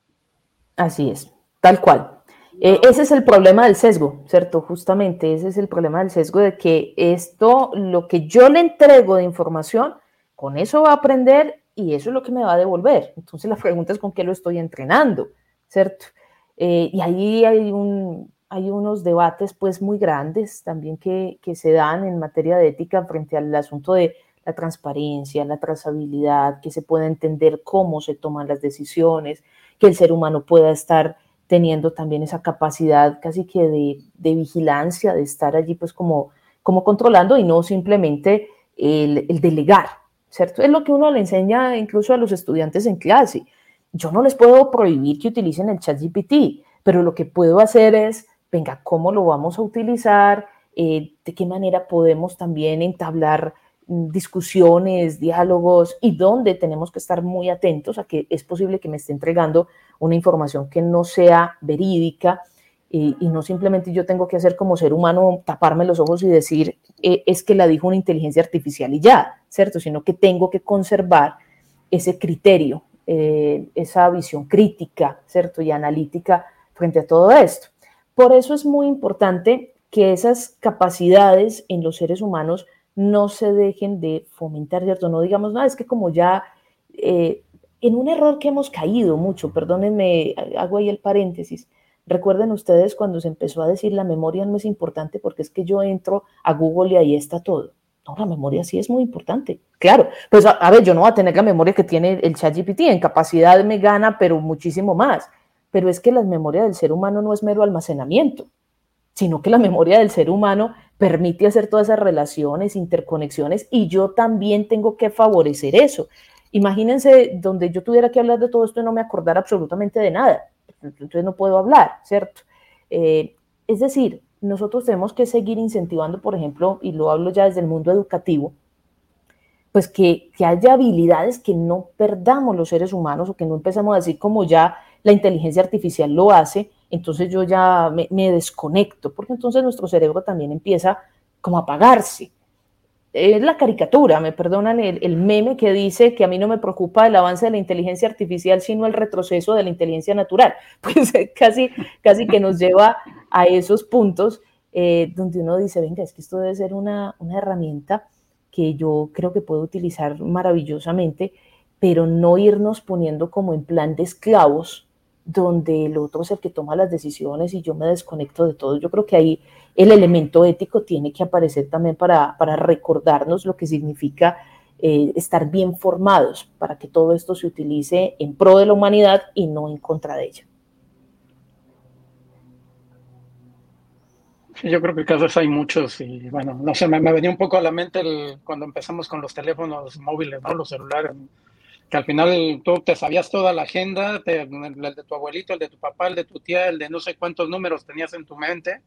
Así es, tal cual. Ese es el problema del sesgo, ¿cierto? Justamente ese es el problema del sesgo de que esto, lo que yo le entrego de información, con eso va a aprender y eso es lo que me va a devolver. Entonces la pregunta es con qué lo estoy entrenando, ¿cierto? Y ahí hay unos debates pues muy grandes también que se dan en materia de ética frente al asunto de la transparencia, la trazabilidad, que se pueda entender cómo se toman las decisiones, que el ser humano pueda estar teniendo también esa capacidad casi que de vigilancia, de estar allí pues como controlando y no simplemente el delegar, ¿cierto? Es lo que uno le enseña incluso a los estudiantes en clase. Yo no les puedo prohibir que utilicen el ChatGPT, pero lo que puedo hacer es, venga, ¿cómo lo vamos a utilizar? ¿De qué manera podemos también entablar discusiones, diálogos y donde tenemos que estar muy atentos a que es posible que me esté entregando una información que no sea verídica y no simplemente yo tengo que hacer como ser humano taparme los ojos y decir es que la dijo una inteligencia artificial y ya, ¿cierto? Sino que tengo que conservar ese criterio, esa visión crítica, ¿cierto? Y analítica frente a todo esto. Por eso es muy importante que esas capacidades en los seres humanos no se dejen de fomentar, ¿cierto? No digamos, no, es que como ya, en un error que hemos caído mucho, perdónenme, hago ahí el paréntesis, recuerden ustedes cuando se empezó a decir la memoria no es importante porque es que yo entro a Google y ahí está todo. No, la memoria sí es muy importante. Claro, pues a ver, yo no voy a tener la memoria que tiene el ChatGPT, en capacidad me gana, pero muchísimo más. Pero es que la memoria del ser humano no es mero almacenamiento, sino que la memoria del ser humano permite hacer todas esas relaciones, interconexiones, y yo también tengo que favorecer eso. Imagínense donde yo tuviera que hablar de todo esto y no me acordara absolutamente de nada. Entonces no puedo hablar, ¿cierto? Es decir, nosotros tenemos que seguir incentivando, por ejemplo, y lo hablo ya desde el mundo educativo, pues que haya habilidades que no perdamos los seres humanos o que no empecemos a decir como ya la inteligencia artificial lo hace, entonces yo ya me desconecto, porque entonces nuestro cerebro también empieza como a apagarse. Es la caricatura, me perdonan el meme que dice que a mí no me preocupa el avance de la inteligencia artificial, sino el retroceso de la inteligencia natural. Pues casi que nos lleva a esos puntos donde uno dice, venga, es que esto debe ser una herramienta que yo creo que puedo utilizar maravillosamente, pero no irnos poniendo como en plan de esclavos, donde el otro es el que toma las decisiones y yo me desconecto de todo. Yo creo que ahí el elemento ético tiene que aparecer también para recordarnos lo que significa estar bien formados para que todo esto se utilice en pro de la humanidad y no en contra de ella. Sí, yo creo que casos hay muchos y bueno, no sé, me venía un poco a la mente cuando empezamos con los teléfonos móviles, ¿no? Los celulares, que al final tú te sabías toda la agenda, el de tu abuelito, el de tu papá, el de tu tía, el de no sé cuántos números tenías en tu mente,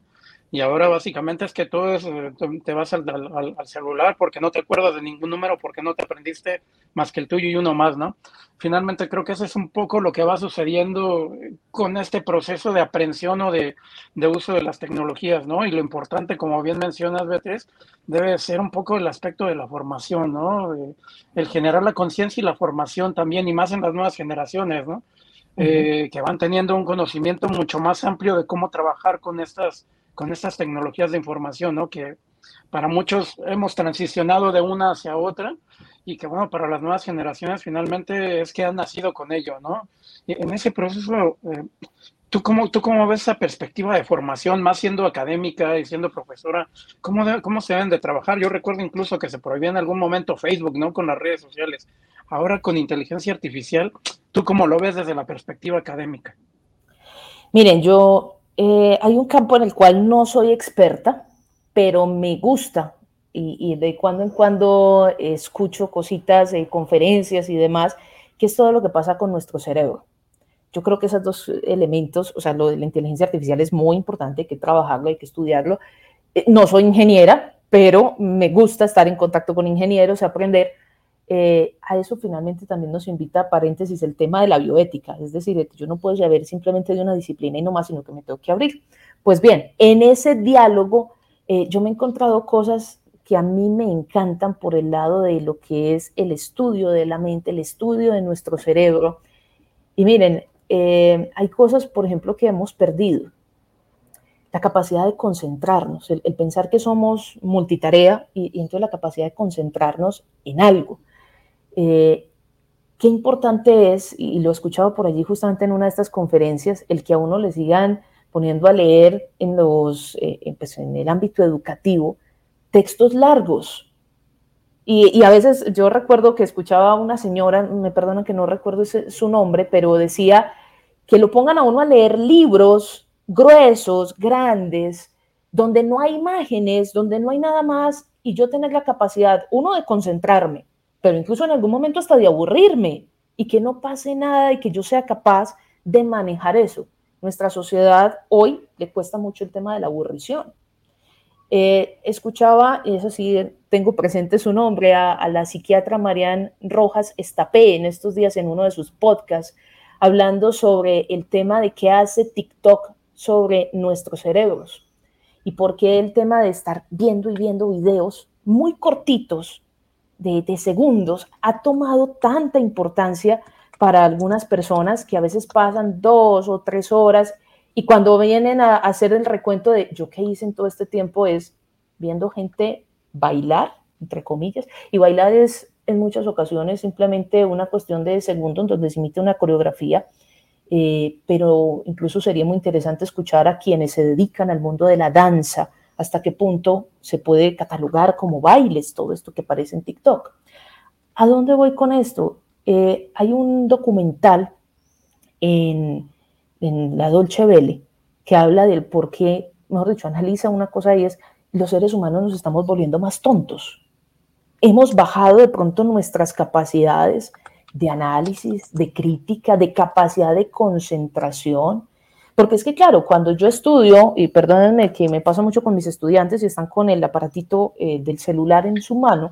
y ahora básicamente es que todo es, te vas al celular porque no te acuerdas de ningún número, porque no te aprendiste más que el tuyo y uno más, ¿no? Finalmente creo que eso es un poco lo que va sucediendo con este proceso de aprehensión o de uso de las tecnologías, ¿no? Y lo importante, como bien mencionas, Beatriz, debe ser un poco el aspecto de la formación, ¿no? El generar la conciencia y la formación también, y más en las nuevas generaciones, ¿no? Que van teniendo un conocimiento mucho más amplio de cómo trabajar con estas tecnologías de información, ¿no? Que para muchos hemos transicionado de una hacia otra y que, bueno, para las nuevas generaciones finalmente es que han nacido con ello, ¿no? Y en ese proceso, ¿tú cómo ves esa perspectiva de formación, más siendo académica y siendo profesora? ¿Cómo se deben de trabajar? Yo recuerdo incluso que se prohibía en algún momento Facebook, ¿no? Con las redes sociales. Ahora con inteligencia artificial, ¿tú cómo lo ves desde la perspectiva académica? Miren, hay un campo en el cual no soy experta, pero me gusta y de cuando en cuando escucho cositas, conferencias y demás, que es todo lo que pasa con nuestro cerebro. Yo creo que esos dos elementos, o sea, lo de la inteligencia artificial es muy importante, hay que trabajarlo, hay que estudiarlo. No soy ingeniera, pero me gusta estar en contacto con ingenieros, aprender. A eso finalmente también nos invita, paréntesis, el tema de la bioética, es decir, yo no puedo saber simplemente de una disciplina y no más, sino que me tengo que abrir. Pues bien, en ese diálogo yo me he encontrado cosas que a mí me encantan por el lado de lo que es el estudio de la mente, el estudio de nuestro cerebro. Y miren, hay cosas, por ejemplo, que hemos perdido. La capacidad de concentrarnos, el pensar que somos multitarea y entonces la capacidad de concentrarnos en algo. Qué importante es, y lo he escuchado por allí justamente en una de estas conferencias, el que a uno le sigan poniendo a leer en el ámbito educativo textos largos. Y a veces yo recuerdo que escuchaba a una señora, me perdonan que no recuerdo su nombre, pero decía que lo pongan a uno a leer libros gruesos, grandes, donde no hay imágenes, donde no hay nada más, y yo tener la capacidad, uno, de concentrarme, pero incluso en algún momento hasta de aburrirme, y que no pase nada y que yo sea capaz de manejar eso. Nuestra sociedad hoy le cuesta mucho el tema de la aburrición. Escuchaba, y eso sí, tengo presente su nombre, a la psiquiatra Marian Rojas Estapé en estos días en uno de sus podcasts, hablando sobre el tema de qué hace TikTok sobre nuestros cerebros y por qué el tema de estar viendo y viendo videos muy cortitos de segundos ha tomado tanta importancia para algunas personas que a veces pasan 2 o 3 horas y cuando vienen a hacer el recuento de yo qué hice en todo este tiempo es viendo gente bailar, entre comillas, y bailar es en muchas ocasiones simplemente una cuestión de segundos donde se emite una coreografía, pero incluso sería muy interesante escuchar a quienes se dedican al mundo de la danza, hasta qué punto se puede catalogar como bailes todo esto que aparece en TikTok. ¿A dónde voy con esto? Hay un documental en la Deutsche Welle que habla del por qué, mejor dicho, analiza una cosa y es los seres humanos nos estamos volviendo más tontos. Hemos bajado de pronto nuestras capacidades de análisis, de crítica, de capacidad de concentración. Porque es que, claro, cuando yo estudio, y perdónenme que me pasa mucho con mis estudiantes y están con el aparatito del celular en su mano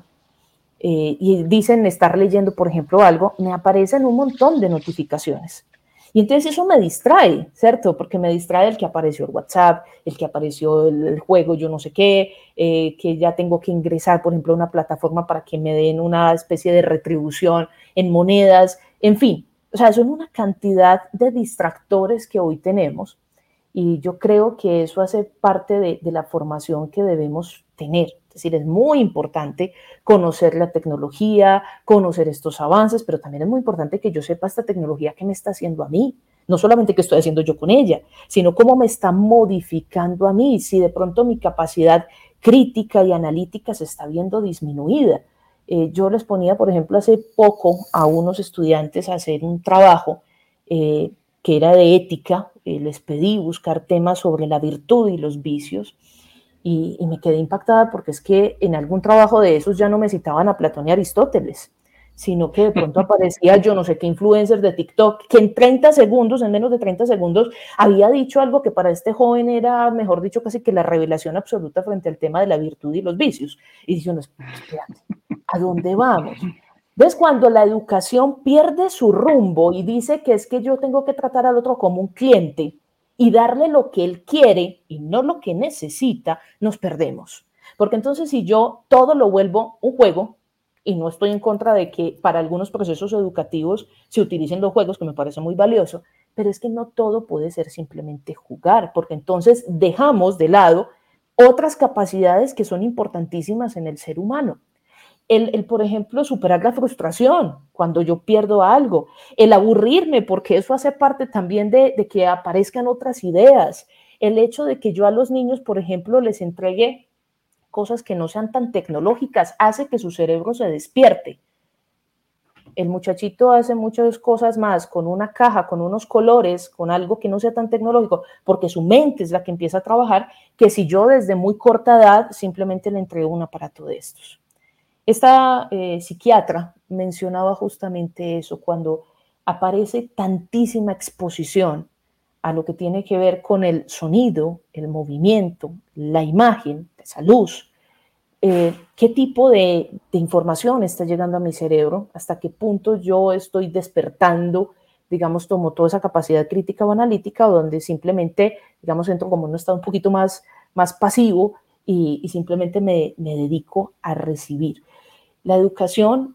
y dicen estar leyendo, por ejemplo, algo, me aparecen un montón de notificaciones. Y entonces eso me distrae, ¿cierto? Porque me distrae el que apareció el WhatsApp, el que apareció el juego, yo no sé qué, que ya tengo que ingresar, por ejemplo, a una plataforma para que me den una especie de retribución en monedas, en fin. O sea, son una cantidad de distractores que hoy tenemos y yo creo que eso hace parte de la formación que debemos tener. Es decir, es muy importante conocer la tecnología, conocer estos avances, pero también es muy importante que yo sepa esta tecnología qué me está haciendo a mí. No solamente qué estoy haciendo yo con ella, sino cómo me está modificando a mí, si de pronto mi capacidad crítica y analítica se está viendo disminuida. Yo les ponía, por ejemplo, hace poco a unos estudiantes a hacer un trabajo que era de ética. Les pedí buscar temas sobre la virtud y los vicios y me quedé impactada porque es que en algún trabajo de esos ya no me citaban a Platón y Aristóteles, sino que de pronto aparecía yo no sé qué influencer de TikTok, que en 30 segundos, en menos de 30 segundos, había dicho algo que para este joven era, mejor dicho, casi que la revelación absoluta frente al tema de la virtud y los vicios. Y dice uno, espérate, ¿a dónde vamos? ¿Ves? Cuando la educación pierde su rumbo y dice que es que yo tengo que tratar al otro como un cliente y darle lo que él quiere y no lo que necesita, nos perdemos. Porque entonces si yo todo lo vuelvo un juego, y no estoy en contra de que para algunos procesos educativos se utilicen los juegos, que me parece muy valioso, pero es que no todo puede ser simplemente jugar, porque entonces dejamos de lado otras capacidades que son importantísimas en el ser humano. Por ejemplo, superar la frustración cuando yo pierdo algo, el aburrirme, porque eso hace parte también de que aparezcan otras ideas, el hecho de que yo a los niños, por ejemplo, les entregue cosas que no sean tan tecnológicas, hace que su cerebro se despierte. El muchachito hace muchas cosas más con una caja, con unos colores, con algo que no sea tan tecnológico, porque su mente es la que empieza a trabajar, que si yo desde muy corta edad simplemente le entrego un aparato de estos. Esta psiquiatra mencionaba justamente eso, cuando aparece tantísima exposición a lo que tiene que ver con el sonido, el movimiento, la imagen, esa luz, qué tipo de información está llegando a mi cerebro, hasta qué punto yo estoy despertando, digamos, tomo toda esa capacidad crítica o analítica, donde simplemente, digamos, entro como en un estado un poquito más pasivo y simplemente me dedico a recibir. La educación,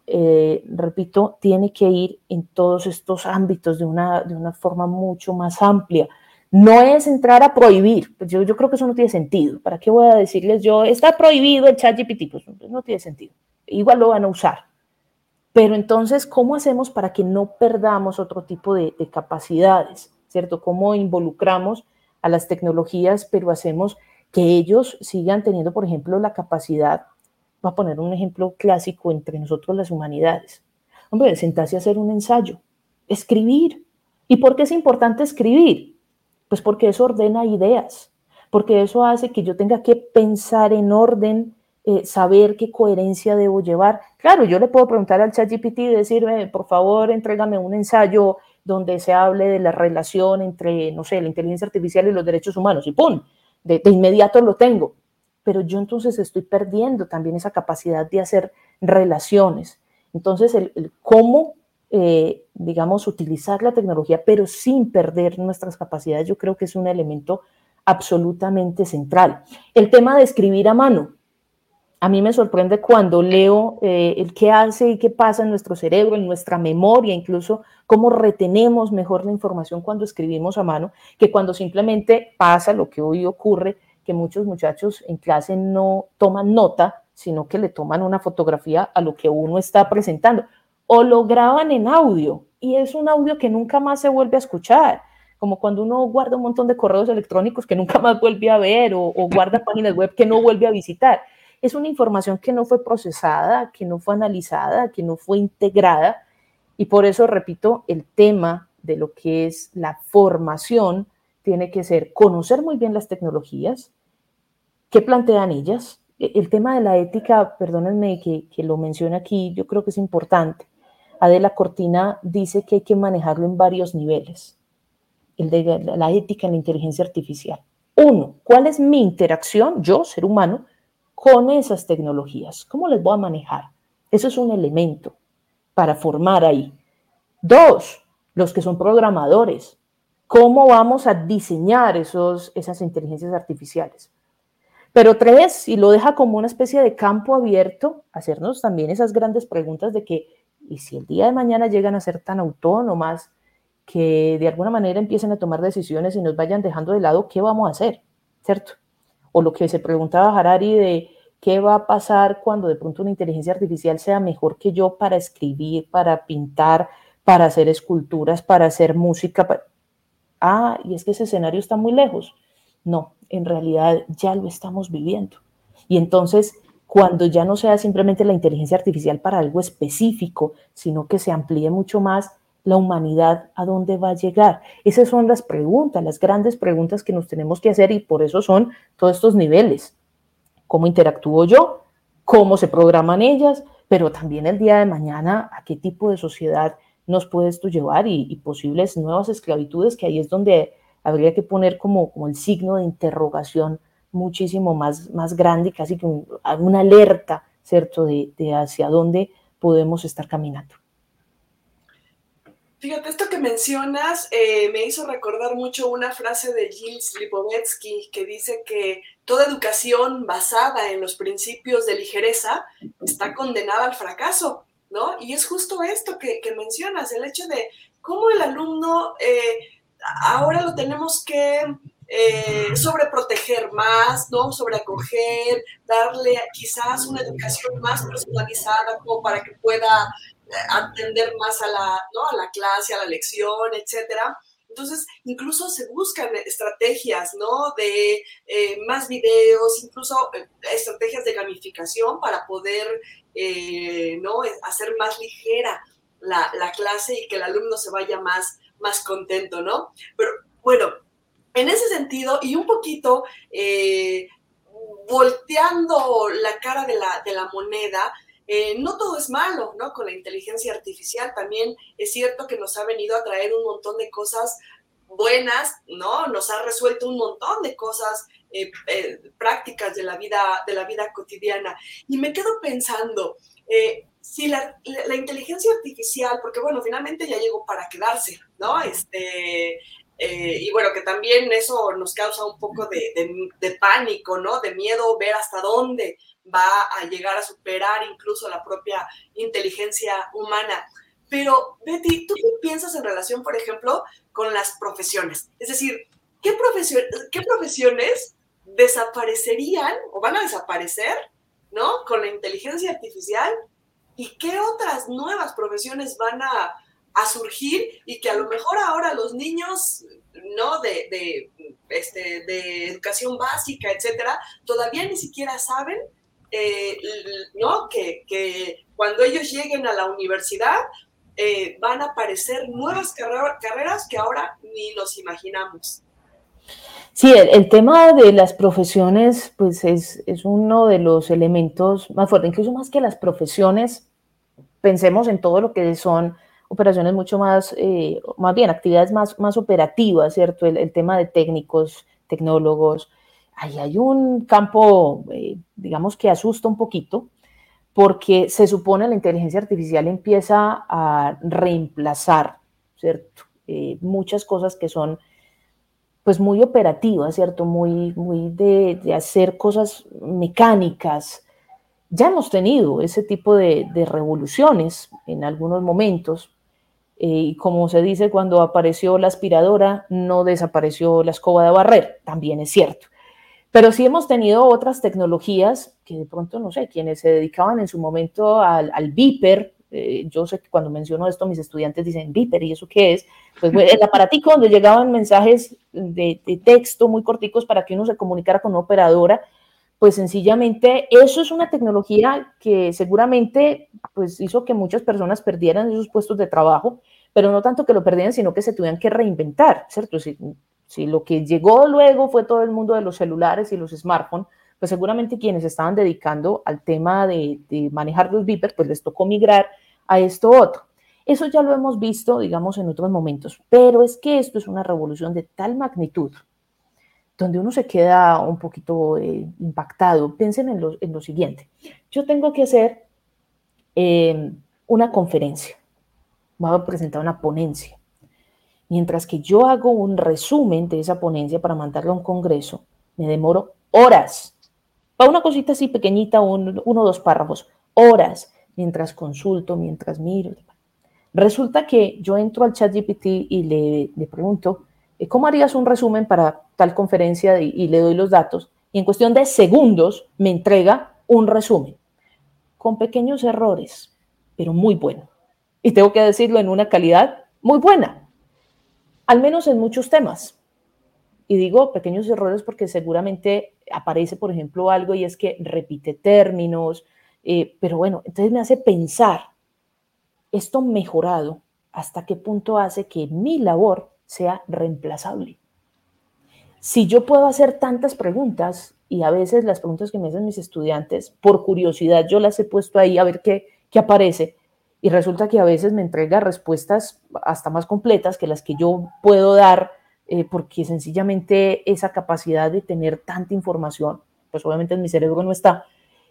repito, tiene que ir en todos estos ámbitos de una forma mucho más amplia. No es entrar a prohibir, pues yo creo que eso no tiene sentido. ¿Para qué voy a decirles yo, está prohibido el ChatGPT? Pues no tiene sentido. Igual lo van a usar. Pero entonces, ¿cómo hacemos para que no perdamos otro tipo de capacidades? ¿Cierto? ¿Cómo involucramos a las tecnologías, pero hacemos que ellos sigan teniendo, por ejemplo, la capacidad? Voy a poner un ejemplo clásico entre nosotros las humanidades. Hombre, sentarse a hacer un ensayo, escribir. ¿Y por qué es importante escribir? Pues porque eso ordena ideas, porque eso hace que yo tenga que pensar en orden, saber qué coherencia debo llevar. Claro, yo le puedo preguntar al ChatGPT y decirme, por favor, entrégame un ensayo donde se hable de la relación entre, no sé, la inteligencia artificial y los derechos humanos, y ¡pum! De inmediato lo tengo. Pero yo entonces estoy perdiendo también esa capacidad de hacer relaciones. Entonces, el cómo, digamos, utilizar la tecnología, pero sin perder nuestras capacidades, yo creo que es un elemento absolutamente central. El tema de escribir a mano. A mí me sorprende cuando leo el qué hace y qué pasa en nuestro cerebro, en nuestra memoria, incluso cómo retenemos mejor la información cuando escribimos a mano, que cuando simplemente pasa lo que hoy ocurre, que muchos muchachos en clase no toman nota, sino que le toman una fotografía a lo que uno está presentando, o lo graban en audio, y es un audio que nunca más se vuelve a escuchar, como cuando uno guarda un montón de correos electrónicos que nunca más vuelve a ver, o guarda páginas web que no vuelve a visitar. Es una información que no fue procesada, que no fue analizada, que no fue integrada, y por eso, repito, el tema de lo que es la formación tiene que ser conocer muy bien las tecnologías, qué plantean ellas. El tema de la ética, perdónenme que lo mencione aquí, yo creo que es importante. Adela Cortina dice que hay que manejarlo en varios niveles. El de la ética en la inteligencia artificial. Uno, ¿cuál es mi interacción, yo, ser humano, con esas tecnologías? ¿Cómo las voy a manejar? Eso es un elemento para formar ahí. Dos, los que son programadores. ¿Cómo vamos a diseñar esas inteligencias artificiales? Pero tres, y lo deja como una especie de campo abierto, hacernos también esas grandes preguntas de que, ¿y si el día de mañana llegan a ser tan autónomas que de alguna manera empiecen a tomar decisiones y nos vayan dejando de lado, qué vamos a hacer? ¿Cierto? O lo que se preguntaba Harari de qué va a pasar cuando de pronto una inteligencia artificial sea mejor que yo para escribir, para pintar, para hacer esculturas, para hacer música. Y es que ese escenario está muy lejos. No, en realidad ya lo estamos viviendo. Y entonces, cuando ya no sea simplemente la inteligencia artificial para algo específico, sino que se amplíe mucho más, la humanidad, ¿a dónde va a llegar? Esas son las preguntas, las grandes preguntas que nos tenemos que hacer, y por eso son todos estos niveles. ¿Cómo interactúo yo? ¿Cómo se programan ellas? pero también el día de mañana a qué tipo de sociedad nos puede esto llevar y posibles nuevas esclavitudes, que ahí es donde habría que poner como el signo de interrogación muchísimo más grande, casi que una alerta, ¿cierto?, de hacia dónde podemos estar caminando. Fíjate, esto que mencionas me hizo recordar mucho una frase de Gilles Lipovetsky que dice que toda educación basada en los principios de ligereza está condenada al fracaso, ¿no? Y es justo esto que mencionas, el hecho de cómo el alumno ahora lo tenemos que sobreproteger más, ¿no? Sobreacoger, darle quizás una educación más personalizada como para que pueda atender más a la clase, a la lección, etcétera. Entonces, incluso se buscan estrategias, ¿no? De más videos, incluso estrategias de gamificación para poder, ¿no? Hacer más ligera la clase y que el alumno se vaya más contento, ¿no? Pero, bueno, en ese sentido, y un poquito volteando la cara de la moneda, no todo es malo, ¿no? Con la inteligencia artificial también es cierto que nos ha venido a traer un montón de cosas buenas, ¿no? Nos ha resuelto un montón de cosas prácticas de la vida cotidiana. Y me quedo pensando, si la inteligencia artificial, porque bueno, finalmente ya llegó para quedarse, ¿no? Y bueno, que también eso nos causa un poco de pánico, ¿no? De miedo ver hasta dónde va a llegar a superar incluso la propia inteligencia humana. Pero, Betty, ¿tú qué piensas en relación, por ejemplo, con las profesiones? Es decir, ¿qué profesiones desaparecerían o van a desaparecer, ¿no? Con la inteligencia artificial, y qué otras nuevas profesiones van a surgir y que a lo mejor ahora los niños, ¿no? de educación básica, etcétera, todavía ni siquiera saben, ¿no? Que cuando ellos lleguen a la universidad van a aparecer nuevas carreras que ahora ni nos imaginamos. Sí, el tema de las profesiones pues es uno de los elementos más fuertes, incluso más que las profesiones, pensemos en todo lo que son operaciones mucho más bien, actividades más operativas, ¿cierto? El tema de técnicos, tecnólogos, ahí hay un campo, digamos, que asusta un poquito, porque se supone la inteligencia artificial empieza a reemplazar, ¿cierto? Muchas cosas que son pues muy operativas, ¿cierto? Muy de hacer cosas mecánicas. Ya hemos tenido ese tipo de revoluciones en algunos momentos, y como se dice, cuando apareció la aspiradora, no desapareció la escoba de barrer, también es cierto. Pero sí hemos tenido otras tecnologías que de pronto, no sé, quienes se dedicaban en su momento al beeper, yo sé que cuando menciono esto mis estudiantes dicen, ¿beeper? ¿Y eso qué es? Pues el aparatico donde llegaban mensajes de texto muy corticos para que uno se comunicara con una operadora, pues sencillamente eso es una tecnología que seguramente pues hizo que muchas personas perdieran esos puestos de trabajo, pero no tanto que lo perdieran, sino que se tuvieran que reinventar, ¿cierto? Si lo que llegó luego fue todo el mundo de los celulares y los smartphones, pues seguramente quienes estaban dedicando al tema de manejar los beepers, pues les tocó migrar a esto otro. Eso ya lo hemos visto, digamos, en otros momentos, pero es que esto es una revolución de tal magnitud donde uno se queda un poquito impactado. Piensen en lo siguiente. Yo tengo que hacer una conferencia, voy a presentar una ponencia. Mientras que yo hago un resumen de esa ponencia para mandarla a un congreso, me demoro horas. Para una cosita así pequeñita, uno o dos párrafos, horas, mientras consulto, mientras miro. Resulta que yo entro al ChatGPT y le pregunto, ¿cómo harías un resumen para tal conferencia? Y le doy los datos. Y en cuestión de segundos me entrega un resumen con pequeños errores, pero muy bueno. Y tengo que decirlo en una calidad muy buena, al menos en muchos temas. Y digo pequeños errores porque seguramente aparece, por ejemplo, algo y es que repite términos, pero bueno, entonces me hace pensar, esto mejorado, ¿hasta qué punto hace que mi labor sea reemplazable? Si yo puedo hacer tantas preguntas, y a veces las preguntas que me hacen mis estudiantes, por curiosidad yo las he puesto ahí a ver qué que aparece y resulta que a veces me entrega respuestas hasta más completas que las que yo puedo dar, porque sencillamente esa capacidad de tener tanta información, pues obviamente en mi cerebro no está,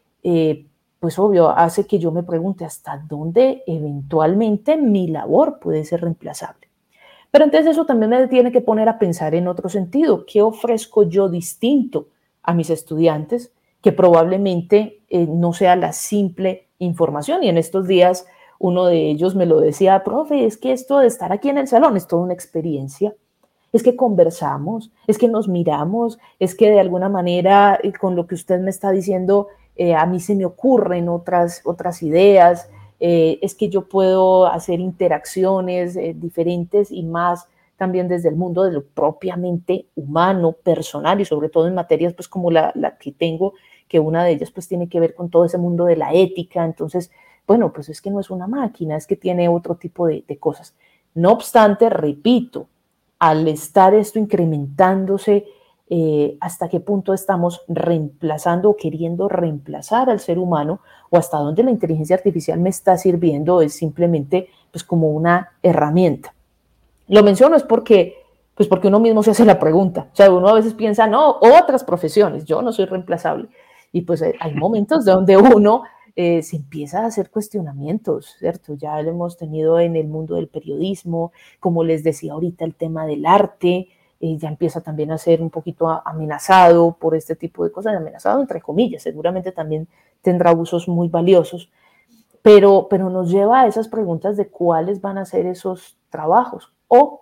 pues obvio, hace que yo me pregunte hasta dónde eventualmente mi labor puede ser reemplazable. Pero entonces eso también me tiene que poner a pensar en otro sentido. ¿Qué ofrezco yo distinto a mis estudiantes que probablemente no sea la simple información? Y en estos días uno de ellos me lo decía, profe, es que esto de estar aquí en el salón es toda una experiencia. Es que conversamos, es que nos miramos, es que de alguna manera con lo que usted me está diciendo a mí se me ocurren otras ideas, es que yo puedo hacer interacciones diferentes y más también desde el mundo de lo propiamente humano, personal y sobre todo en materias pues como la que tengo, que una de ellas pues tiene que ver con todo ese mundo de la ética. Entonces, bueno, pues es que no es una máquina, es que tiene otro tipo de cosas. No obstante, repito, al estar esto incrementándose, hasta qué punto estamos reemplazando o queriendo reemplazar al ser humano, o hasta dónde la inteligencia artificial me está sirviendo es simplemente pues como una herramienta. Lo menciono es porque uno mismo se hace la pregunta. O sea, uno a veces piensa, no, otras profesiones, yo no soy reemplazable. Y pues hay momentos donde uno se empieza a hacer cuestionamientos, ¿cierto? Ya lo hemos tenido en el mundo del periodismo, como les decía ahorita, el tema del arte, ya empieza también a ser un poquito amenazado por este tipo de cosas, amenazado entre comillas, seguramente también tendrá usos muy valiosos, pero nos lleva a esas preguntas de cuáles van a ser esos trabajos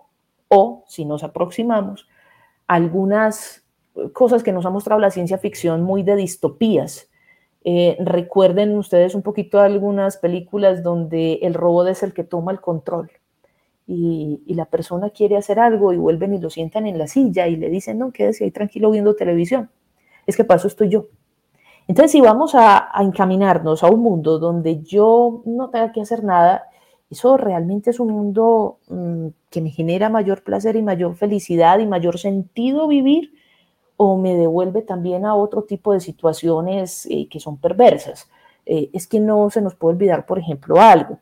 o si nos aproximamos, algunas cosas que nos ha mostrado la ciencia ficción muy de distopías. Recuerden ustedes un poquito algunas películas donde el robot es el que toma el control y la persona quiere hacer algo y vuelven y lo sientan en la silla y le dicen, no, quédese ahí tranquilo viendo televisión. Es que para eso estoy yo. Entonces, si vamos a encaminarnos a un mundo donde yo no tenga que hacer nada, eso realmente es un mundo que me genera mayor placer y mayor felicidad y mayor sentido vivir, o me devuelve también a otro tipo de situaciones que son perversas. Es que no se nos puede olvidar, por ejemplo, algo.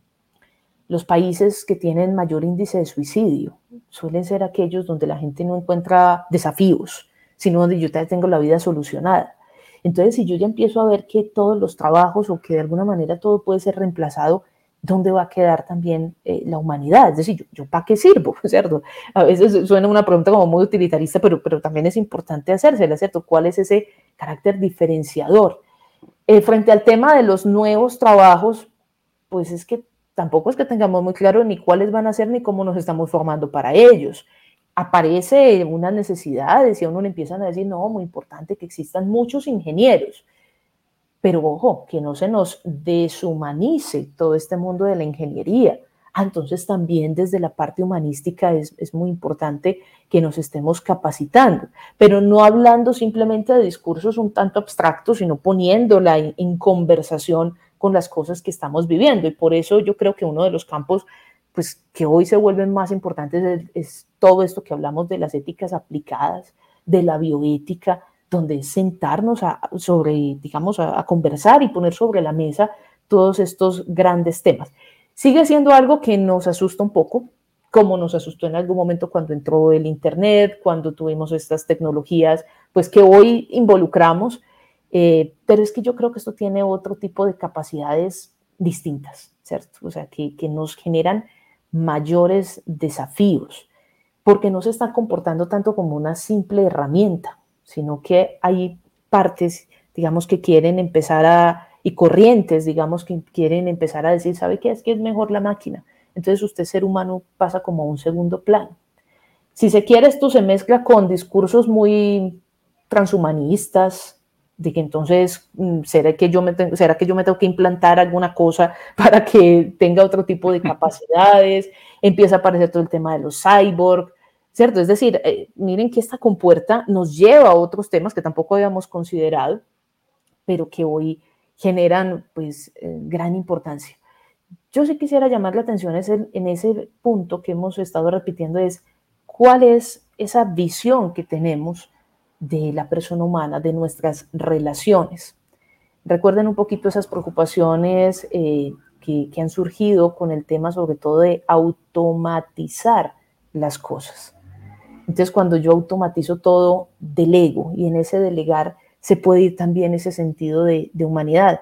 Los países que tienen mayor índice de suicidio suelen ser aquellos donde la gente no encuentra desafíos, sino donde yo ya tengo la vida solucionada. Entonces, si yo ya empiezo a ver que todos los trabajos o que de alguna manera todo puede ser reemplazado, ¿dónde va a quedar también la humanidad? Es decir, ¿yo para qué sirvo? ¿Cierto? A veces suena una pregunta como muy utilitarista, pero también es importante hacérsela, ¿cierto? ¿Cuál es ese carácter diferenciador? Frente al tema de los nuevos trabajos, pues es que tampoco es que tengamos muy claro ni cuáles van a ser ni cómo nos estamos formando para ellos. Aparecen unas necesidades y a uno le empiezan a decir, no, muy importante que existan muchos ingenieros. Pero ojo, que no se nos deshumanice todo este mundo de la ingeniería. Entonces también desde la parte humanística es muy importante que nos estemos capacitando, pero no hablando simplemente de discursos un tanto abstractos, sino poniéndola en conversación con las cosas que estamos viviendo. Y por eso yo creo que uno de los campos pues, que hoy se vuelven más importantes es todo esto que hablamos de las éticas aplicadas, de la bioética, donde es sentarnos a conversar y poner sobre la mesa todos estos grandes temas. Sigue siendo algo que nos asusta un poco, como nos asustó en algún momento cuando entró el Internet, cuando tuvimos estas tecnologías, pues que hoy involucramos, pero es que yo creo que esto tiene otro tipo de capacidades distintas, ¿cierto? O sea, que nos generan mayores desafíos, porque no se está comportando tanto como una simple herramienta, sino que hay partes, digamos, que quieren empezar y corrientes, digamos, que quieren empezar a decir, ¿sabe qué? Es que es mejor la máquina. Entonces usted, ser humano, pasa como a un segundo plano. Si se quiere, esto se mezcla con discursos muy transhumanistas, de que entonces, ¿será que yo me tengo que implantar alguna cosa para que tenga otro tipo de capacidades? Empieza a aparecer todo el tema de los cyborg, ¿cierto? Es decir, miren que esta compuerta nos lleva a otros temas que tampoco habíamos considerado, pero que hoy generan pues gran importancia. Yo sí quisiera llamar la atención en ese punto que hemos estado repitiendo, es cuál es esa visión que tenemos de la persona humana, de nuestras relaciones. recuerden un poquito esas preocupaciones que han surgido con el tema sobre todo de automatizar las cosas. Entonces, cuando yo automatizo todo, delego, y en ese delegar se puede ir también ese sentido de humanidad.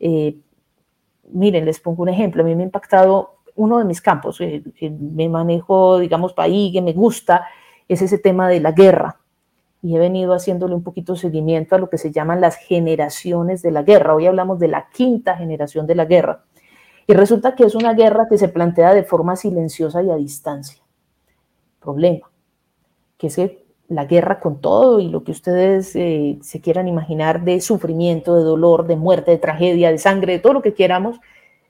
Miren, les pongo un ejemplo. A mí me ha impactado uno de mis campos, que me manejo, digamos, para ahí, que me gusta, es ese tema de la guerra. Y he venido haciéndole un poquito de seguimiento a lo que se llaman las generaciones de la guerra. Hoy hablamos de la 5ª generación de la guerra. Y resulta que es una guerra que se plantea de forma silenciosa y a distancia. Problema, que es que la guerra con todo y lo que ustedes se quieran imaginar de sufrimiento, de dolor, de muerte, de tragedia, de sangre, de todo lo que queramos,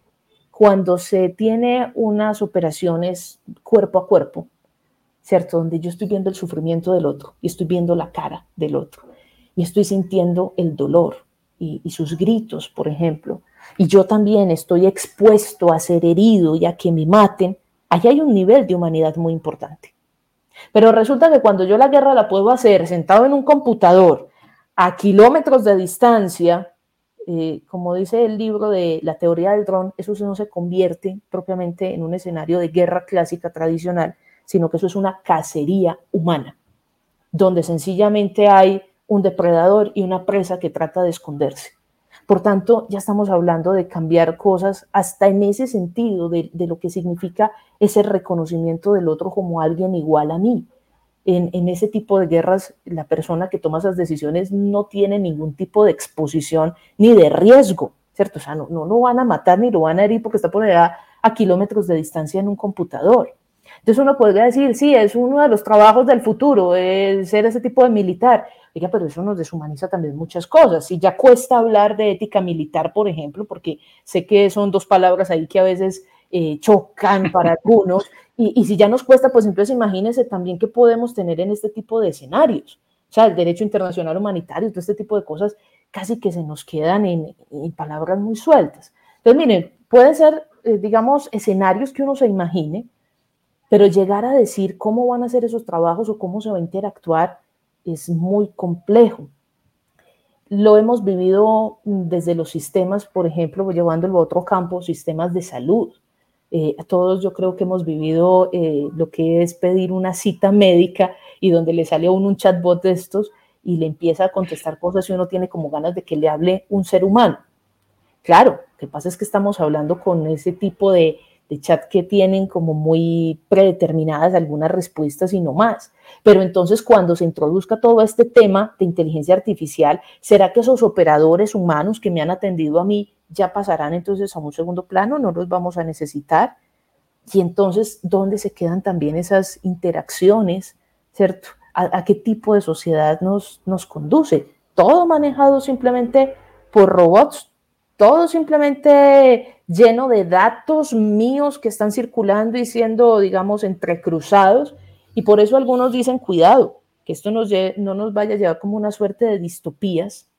cuando se tiene unas operaciones cuerpo a cuerpo, ¿cierto? Donde yo estoy viendo el sufrimiento del otro y estoy viendo la cara del otro y estoy sintiendo el dolor y sus gritos, por ejemplo, y yo también estoy expuesto a ser herido y a que me maten, allá hay un nivel de humanidad muy importante. Pero resulta que cuando yo la guerra la puedo hacer sentado en un computador a kilómetros de distancia, como dice el libro de la teoría del dron, eso no se convierte propiamente en un escenario de guerra clásica tradicional, sino que eso es una cacería humana, donde sencillamente hay un depredador y una presa que trata de esconderse. Por tanto, ya estamos hablando de cambiar cosas hasta en ese sentido de lo que significa ese reconocimiento del otro como alguien igual a mí. En ese tipo de guerras, la persona que toma esas decisiones no tiene ningún tipo de exposición ni de riesgo, ¿cierto? O sea, no lo van a matar ni lo van a herir porque está por allá a kilómetros de distancia en un computador. Entonces uno podría decir, sí, es uno de los trabajos del futuro, ser ese tipo de militar. Oiga, pero eso nos deshumaniza también muchas cosas. Y ya cuesta hablar de ética militar, por ejemplo, porque sé que son dos palabras ahí que a veces chocan para algunos. Y si ya nos cuesta, pues entonces imagínense también qué podemos tener en este tipo de escenarios. O sea, el derecho internacional humanitario, todo este tipo de cosas casi que se nos quedan en palabras muy sueltas. Entonces, miren, pueden ser, digamos, escenarios que uno se imagine, pero llegar a decir cómo van a ser esos trabajos o cómo se va a interactuar es muy complejo. Lo hemos vivido desde los sistemas, por ejemplo, llevándolo a otro campo, sistemas de salud. Todos yo creo que hemos vivido lo que es pedir una cita médica y donde le sale a uno un chatbot de estos y le empieza a contestar cosas y uno tiene como ganas de que le hable un ser humano. Claro, lo que pasa es que estamos hablando con ese tipo de chat que tienen como muy predeterminadas algunas respuestas y no más. Pero entonces cuando se introduzca todo este tema de inteligencia artificial, ¿será que esos operadores humanos que me han atendido a mí ya pasarán entonces a un segundo plano? ¿No los vamos a necesitar? Y entonces, ¿dónde se quedan también esas interacciones? ¿Cierto? ¿A qué tipo de sociedad nos conduce? Todo manejado simplemente por robots, todo simplemente lleno de datos míos que están circulando y siendo, digamos, entrecruzados. Y por eso algunos dicen, cuidado, que esto no nos vaya a llevar como una suerte de distopías,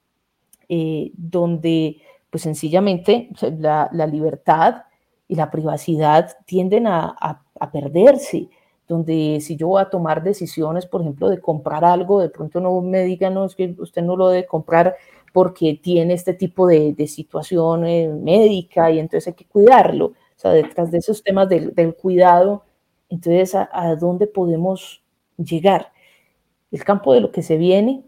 donde pues sencillamente la libertad y la privacidad tienden a perderse, donde si yo voy a tomar decisiones, por ejemplo, de comprar algo, de pronto no me digan, no, es que usted no lo debe comprar porque tiene este tipo de situación médica y entonces hay que cuidarlo. O sea, detrás de esos temas del cuidado, entonces, ¿a dónde podemos llegar? El campo de lo que se viene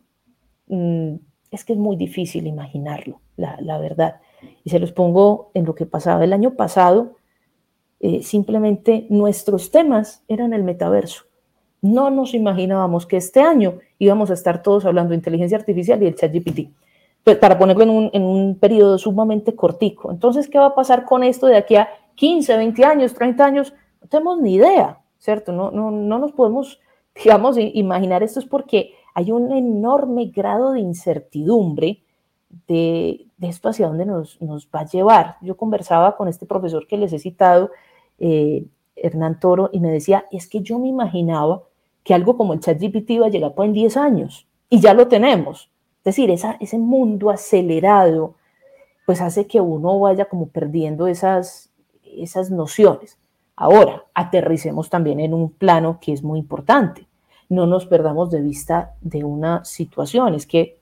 es que es muy difícil imaginarlo, la verdad. Y se los pongo en lo que pasaba el año pasado. Simplemente nuestros temas eran el metaverso. No nos imaginábamos que este año íbamos a estar todos hablando de inteligencia artificial y el ChatGPT, para ponerlo en un periodo sumamente cortico. Entonces, ¿qué va a pasar con esto de aquí a 15, 20 años, 30 años? No tenemos ni idea, ¿cierto? No nos podemos, digamos, imaginar esto, es porque hay un enorme grado de incertidumbre de esto hacia dónde nos va a llevar. Yo conversaba con este profesor que les he citado, Hernán Toro, y me decía, es que yo me imaginaba que algo como el ChatGPT iba a llegar pues en 10 años, y ya lo tenemos. Es decir, ese mundo acelerado pues hace que uno vaya como perdiendo esas nociones. Ahora, aterricemos también en un plano que es muy importante. No nos perdamos de vista de una situación, es que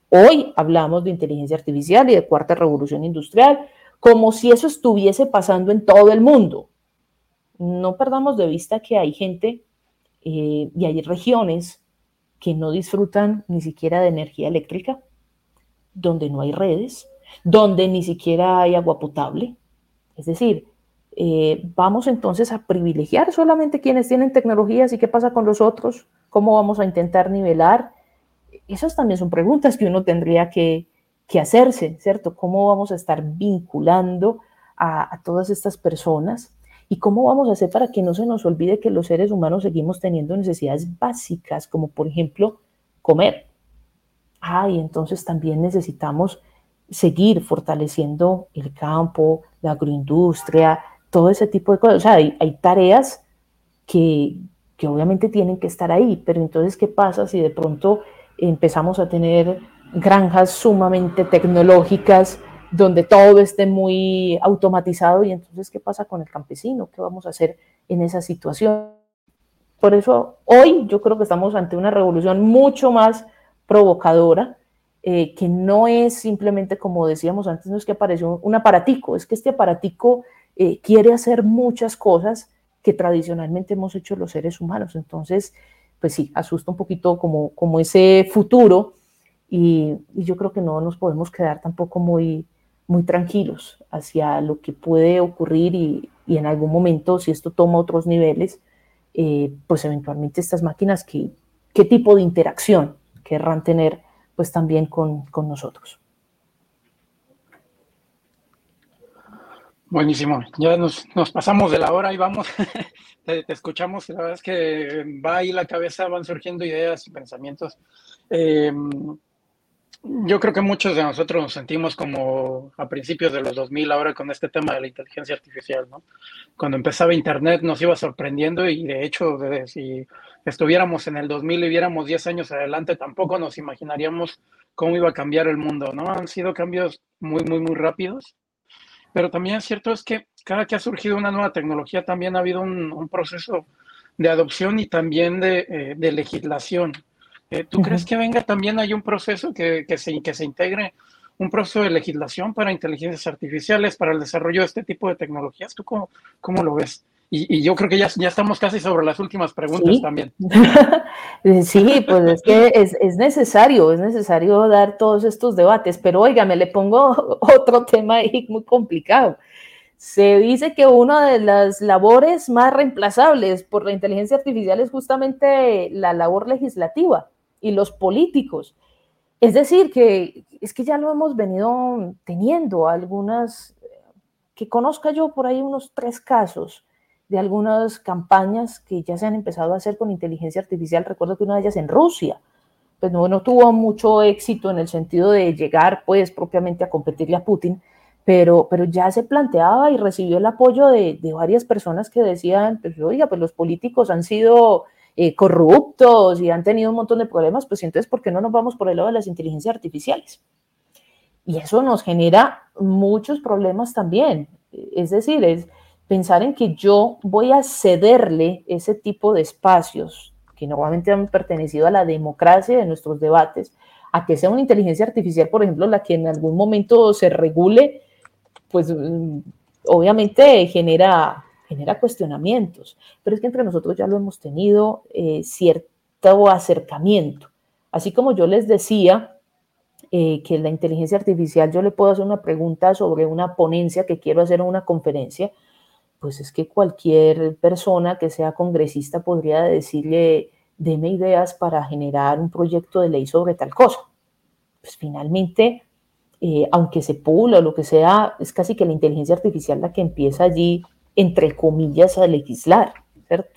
Hoy hablamos de inteligencia artificial y de cuarta revolución industrial, como si eso estuviese pasando en todo el mundo. No perdamos de vista que hay gente y hay regiones que no disfrutan ni siquiera de energía eléctrica, donde no hay redes, donde ni siquiera hay agua potable. Es decir, vamos entonces a privilegiar solamente quienes tienen tecnologías, y qué pasa con los otros, cómo vamos a intentar nivelar. Esas también son preguntas que uno tendría que hacerse, ¿cierto? ¿Cómo vamos a estar vinculando a todas estas personas? ¿Y cómo vamos a hacer para que no se nos olvide que los seres humanos seguimos teniendo necesidades básicas, como por ejemplo comer? Y entonces también necesitamos seguir fortaleciendo el campo, la agroindustria, todo ese tipo de cosas. O sea, hay tareas que obviamente tienen que estar ahí, pero entonces, ¿qué pasa si de pronto empezamos a tener granjas sumamente tecnológicas donde todo esté muy automatizado? Y entonces, ¿qué pasa con el campesino? ¿Qué vamos a hacer en esa situación? Por eso hoy yo creo que estamos ante una revolución mucho más provocadora, que no es simplemente, como decíamos antes, no es que apareció un aparatico, es que este aparatico quiere hacer muchas cosas que tradicionalmente hemos hecho los seres humanos. Entonces, pues sí, asusta un poquito como ese futuro, y yo creo que no nos podemos quedar tampoco muy tranquilos hacia lo que puede ocurrir, y en algún momento, si esto toma otros niveles, pues eventualmente estas máquinas, ¿qué tipo de interacción querrán tener pues también con nosotros? Buenísimo, ya nos pasamos de la hora y vamos, te escuchamos, la verdad es que va ahí la cabeza, van surgiendo ideas y pensamientos. Yo creo que muchos de nosotros nos sentimos como a principios de los 2000 ahora con este tema de la inteligencia artificial, ¿no? Cuando empezaba Internet nos iba sorprendiendo, y de hecho, si estuviéramos en el 2000 y viéramos 10 años adelante, tampoco nos imaginaríamos cómo iba a cambiar el mundo, ¿no? Han sido cambios muy, muy, muy rápidos, pero también es cierto es que cada que ha surgido una nueva tecnología también ha habido un proceso de adopción y también de legislación. ¿Tú crees que venga también hay un proceso que se integre un proceso de legislación para inteligencias artificiales, para el desarrollo de este tipo de tecnologías? ¿Tú cómo lo ves? Y yo creo que ya estamos casi sobre las últimas preguntas. ¿Sí? También. Sí, pues es que es necesario dar todos estos debates, pero óigame, le pongo otro tema ahí muy complicado. Se dice que una de las labores más reemplazables por la inteligencia artificial es justamente la labor legislativa y los políticos. Es decir, que ya lo hemos venido teniendo algunas, que conozca yo por ahí unos 3 casos de algunas campañas que ya se han empezado a hacer con inteligencia artificial. Recuerdo que una de ellas en Rusia, pues no tuvo mucho éxito en el sentido de llegar pues propiamente a competirle a Putin, pero ya se planteaba y recibió el apoyo de varias personas que decían, pues oiga, pues los políticos han sido corruptos y han tenido un montón de problemas, pues entonces, ¿por qué no nos vamos por el lado de las inteligencias artificiales? Y eso nos genera muchos problemas también. Es decir, es pensar en que yo voy a cederle ese tipo de espacios que normalmente han pertenecido a la democracia de nuestros debates, a que sea una inteligencia artificial, por ejemplo, la que en algún momento se regule, pues obviamente genera cuestionamientos, pero es que entre nosotros ya lo hemos tenido cierto acercamiento. Así como yo les decía que la inteligencia artificial, yo le puedo hacer una pregunta sobre una ponencia que quiero hacer en una conferencia, pues es que cualquier persona que sea congresista podría decirle, deme ideas para generar un proyecto de ley sobre tal cosa. Pues finalmente, aunque se pula o lo que sea, es casi que la inteligencia artificial la que empieza allí, entre comillas, a legislar, ¿cierto?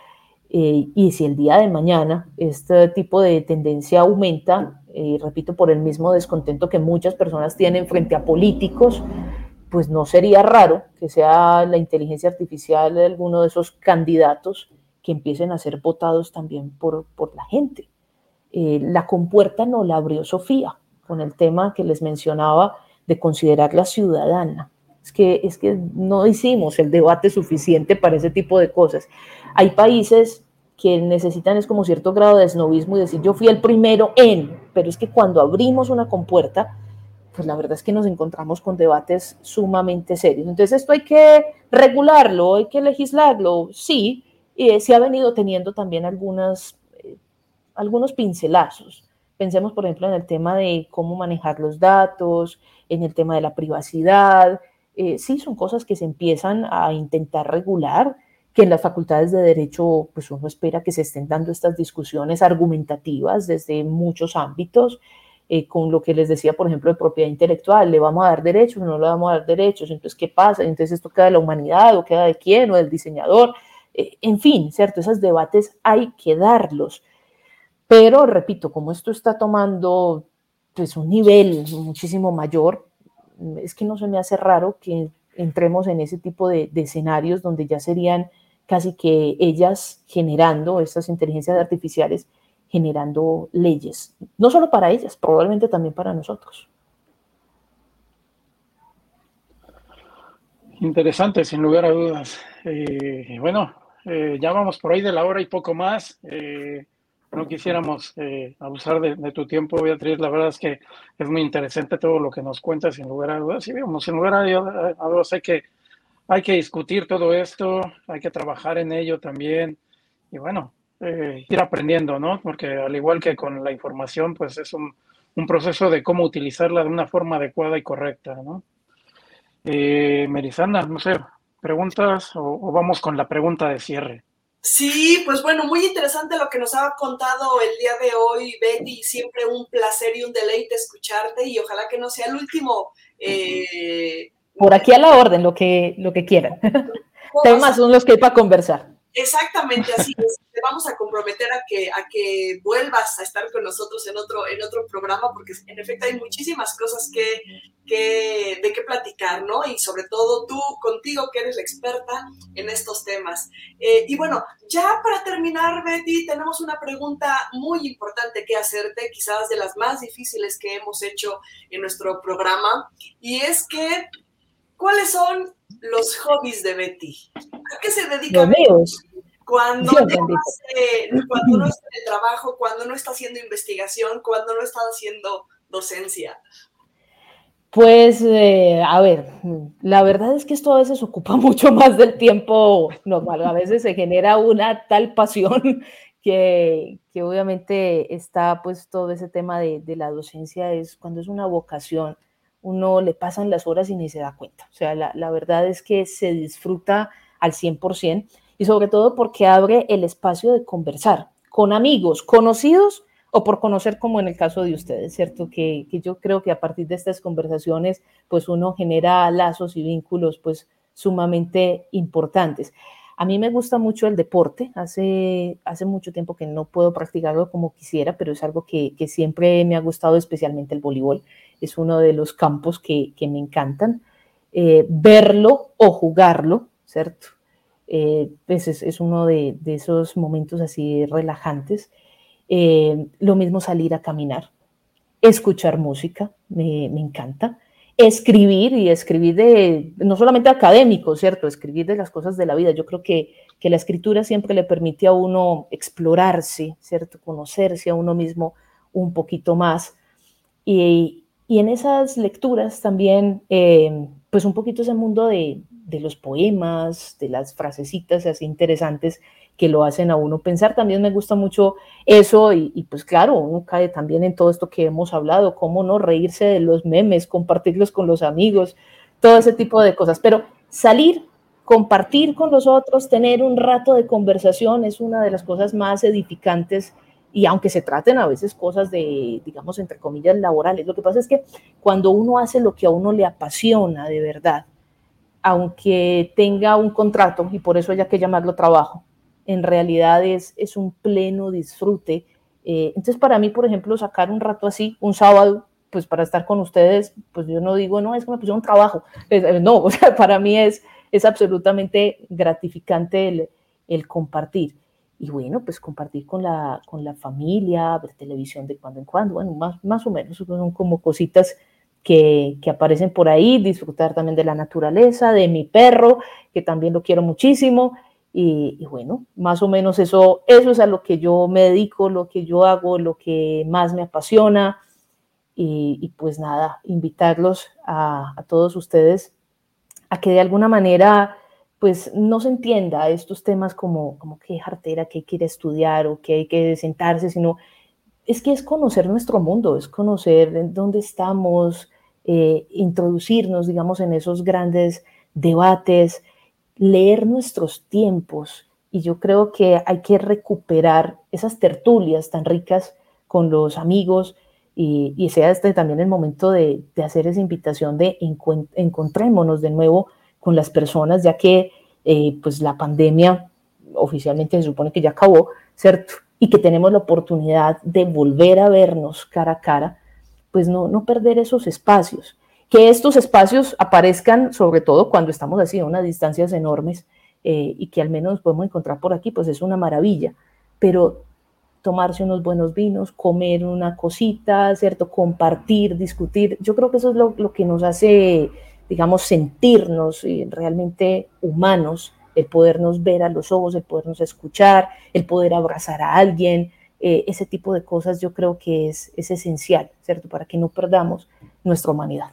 Y si el día de mañana este tipo de tendencia aumenta, repito, por el mismo descontento que muchas personas tienen frente a políticos, pues no sería raro que sea la inteligencia artificial de alguno de esos candidatos que empiecen a ser votados también por la gente. La compuerta no la abrió Sofía con el tema que les mencionaba de considerarla ciudadana. Es que no hicimos el debate suficiente para ese tipo de cosas. Hay países que necesitan es como cierto grado de esnovismo y decir yo fui el primero pero es que cuando abrimos una compuerta, pues la verdad es que nos encontramos con debates sumamente serios. Entonces esto hay que regularlo, hay que legislarlo, sí, y se ha venido teniendo también algunos pincelazos. Pensemos, por ejemplo, en el tema de cómo manejar los datos, en el tema de la privacidad. Sí, son cosas que se empiezan a intentar regular, que en las facultades de Derecho, pues uno espera que se estén dando estas discusiones argumentativas desde muchos ámbitos, con lo que les decía, por ejemplo, de propiedad intelectual, ¿le vamos a dar derechos o no le vamos a dar derechos? Entonces, ¿qué pasa? Entonces, ¿esto queda de la humanidad o queda de quién o del diseñador? En fin, ¿cierto? Esos debates hay que darlos. Pero, repito, como esto está tomando pues, un nivel muchísimo mayor, es que no se me hace raro que entremos en ese tipo de escenarios donde ya serían casi que ellas generando, estas inteligencias artificiales, generando leyes, no solo para ellas, probablemente también para nosotros. Interesante, sin lugar a dudas. Bueno, ya vamos por ahí de la hora y poco más. No quisiéramos abusar de tu tiempo, Beatriz. La verdad es que es muy interesante todo lo que nos cuentas, sin lugar a dudas. Y vemos, sin lugar a dudas hay que discutir todo esto, hay que trabajar en ello también. Y bueno, ir aprendiendo, ¿no? Porque al igual que con la información, pues es un proceso de cómo utilizarla de una forma adecuada y correcta, ¿no? Melisandra, no sé, ¿preguntas o vamos con la pregunta de cierre? Sí, pues bueno, muy interesante lo que nos ha contado el día de hoy, Betty. Siempre un placer y un deleite escucharte y ojalá que no sea el último. Por aquí a la orden, lo que quieran. Temas son los que hay para conversar. Exactamente, así es. Te vamos a comprometer a que vuelvas a estar con nosotros en otro programa, porque en efecto hay muchísimas cosas de qué platicar, ¿no? Y sobre todo tú, contigo, que eres la experta en estos temas. Y bueno, ya para terminar, Betty, tenemos una pregunta muy importante que hacerte, quizás de las más difíciles que hemos hecho en nuestro programa, y es que, ¿cuáles son los hobbies de Betty? ¿A qué se dedica Los míos. Cuando no está en el trabajo, cuando no está haciendo investigación, cuando no está haciendo docencia? Pues, a ver, la verdad es que esto a veces ocupa mucho más del tiempo normal. A veces se genera una tal pasión que obviamente está pues todo ese tema de la docencia, es cuando es una vocación, uno le pasan las horas y ni se da cuenta. O sea, la verdad es que se disfruta al 100% y sobre todo porque abre el espacio de conversar con amigos, conocidos o por conocer, como en el caso de ustedes, ¿cierto? Que yo creo que a partir de estas conversaciones, pues uno genera lazos y vínculos, pues sumamente importantes. A mí me gusta mucho el deporte, hace mucho tiempo que no puedo practicarlo como quisiera, pero es algo que siempre me ha gustado, especialmente el voleibol, es uno de los campos que me encantan. Verlo o jugarlo, ¿cierto? Pues es uno de esos momentos así relajantes. Lo mismo salir a caminar, escuchar música, me encanta, escribir y escribir no solamente académico, ¿cierto? Escribir de las cosas de la vida. Yo creo que la escritura siempre le permite a uno explorarse, ¿cierto? Conocerse a uno mismo un poquito más. Y en esas lecturas también, pues un poquito ese mundo de los poemas, de las frasecitas así interesantes que lo hacen a uno pensar. También me gusta mucho eso y pues claro, uno cae también en todo esto que hemos hablado, cómo no reírse de los memes, compartirlos con los amigos, todo ese tipo de cosas. Pero salir, compartir con los otros, tener un rato de conversación es una de las cosas más edificantes. Y aunque se traten a veces cosas de, digamos, entre comillas, laborales, lo que pasa es que cuando uno hace lo que a uno le apasiona de verdad, aunque tenga un contrato, y por eso haya que llamarlo trabajo, en realidad es un pleno disfrute. Entonces, para mí, por ejemplo, sacar un rato así, un sábado, pues para estar con ustedes, pues yo no digo, no, es que me pusieron trabajo. No, o sea, para mí es absolutamente gratificante el compartir. Y bueno, pues compartir con la familia, ver televisión de cuando en cuando, bueno, más o menos, son como cositas que aparecen por ahí, disfrutar también de la naturaleza, de mi perro, que también lo quiero muchísimo, Y bueno, más o menos eso es a lo que yo me dedico, lo que yo hago, lo que más me apasiona. Y pues nada, invitarlos a todos ustedes a que de alguna manera pues no se entienda estos temas como que jartera, que hay que ir a estudiar o que hay que sentarse, sino es que es conocer nuestro mundo, es conocer dónde estamos, introducirnos, digamos, en esos grandes debates, leer nuestros tiempos. Y yo creo que hay que recuperar esas tertulias tan ricas con los amigos y sea este también el momento de hacer esa invitación de encontrémonos de nuevo con las personas, ya que pues la pandemia oficialmente se supone que ya acabó, ¿cierto? Y que tenemos la oportunidad de volver a vernos cara a cara, pues no perder esos espacios. Que estos espacios aparezcan sobre todo cuando estamos así a unas distancias enormes y que al menos nos podemos encontrar por aquí, pues es una maravilla. Pero tomarse unos buenos vinos, comer una cosita, ¿cierto? Compartir, discutir. Yo creo que eso es lo que nos hace, digamos, sentirnos realmente humanos, el podernos ver a los ojos, el podernos escuchar, el poder abrazar a alguien, ese tipo de cosas yo creo que es esencial, ¿cierto? Para que no perdamos nuestra humanidad.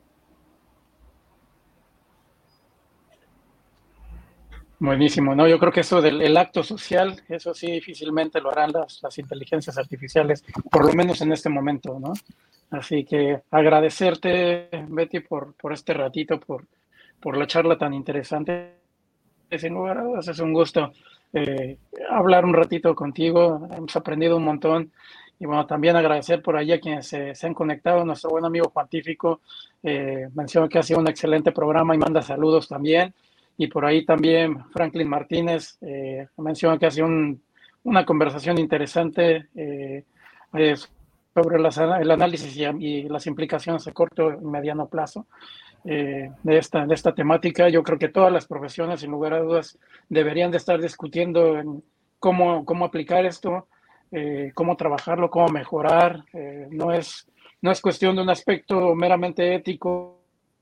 Buenísimo, ¿no? Yo creo que eso del acto social, eso sí difícilmente lo harán las inteligencias artificiales, por lo menos en este momento, ¿no? Así que agradecerte, Betty, por este ratito, por la charla tan interesante. Sin lugar a dudas, es un gusto hablar un ratito contigo, hemos aprendido un montón. Y bueno, también agradecer por ahí a quienes se han conectado. Nuestro buen amigo Juan Tífico mencionó que ha sido un excelente programa y manda saludos también. Y por ahí también Franklin Martínez menciona que ha sido una conversación interesante sobre el análisis y las implicaciones a corto y mediano plazo de esta temática. Yo creo que todas las profesiones, sin lugar a dudas, deberían de estar discutiendo en cómo aplicar esto, cómo trabajarlo, cómo mejorar. No es cuestión de un aspecto meramente ético.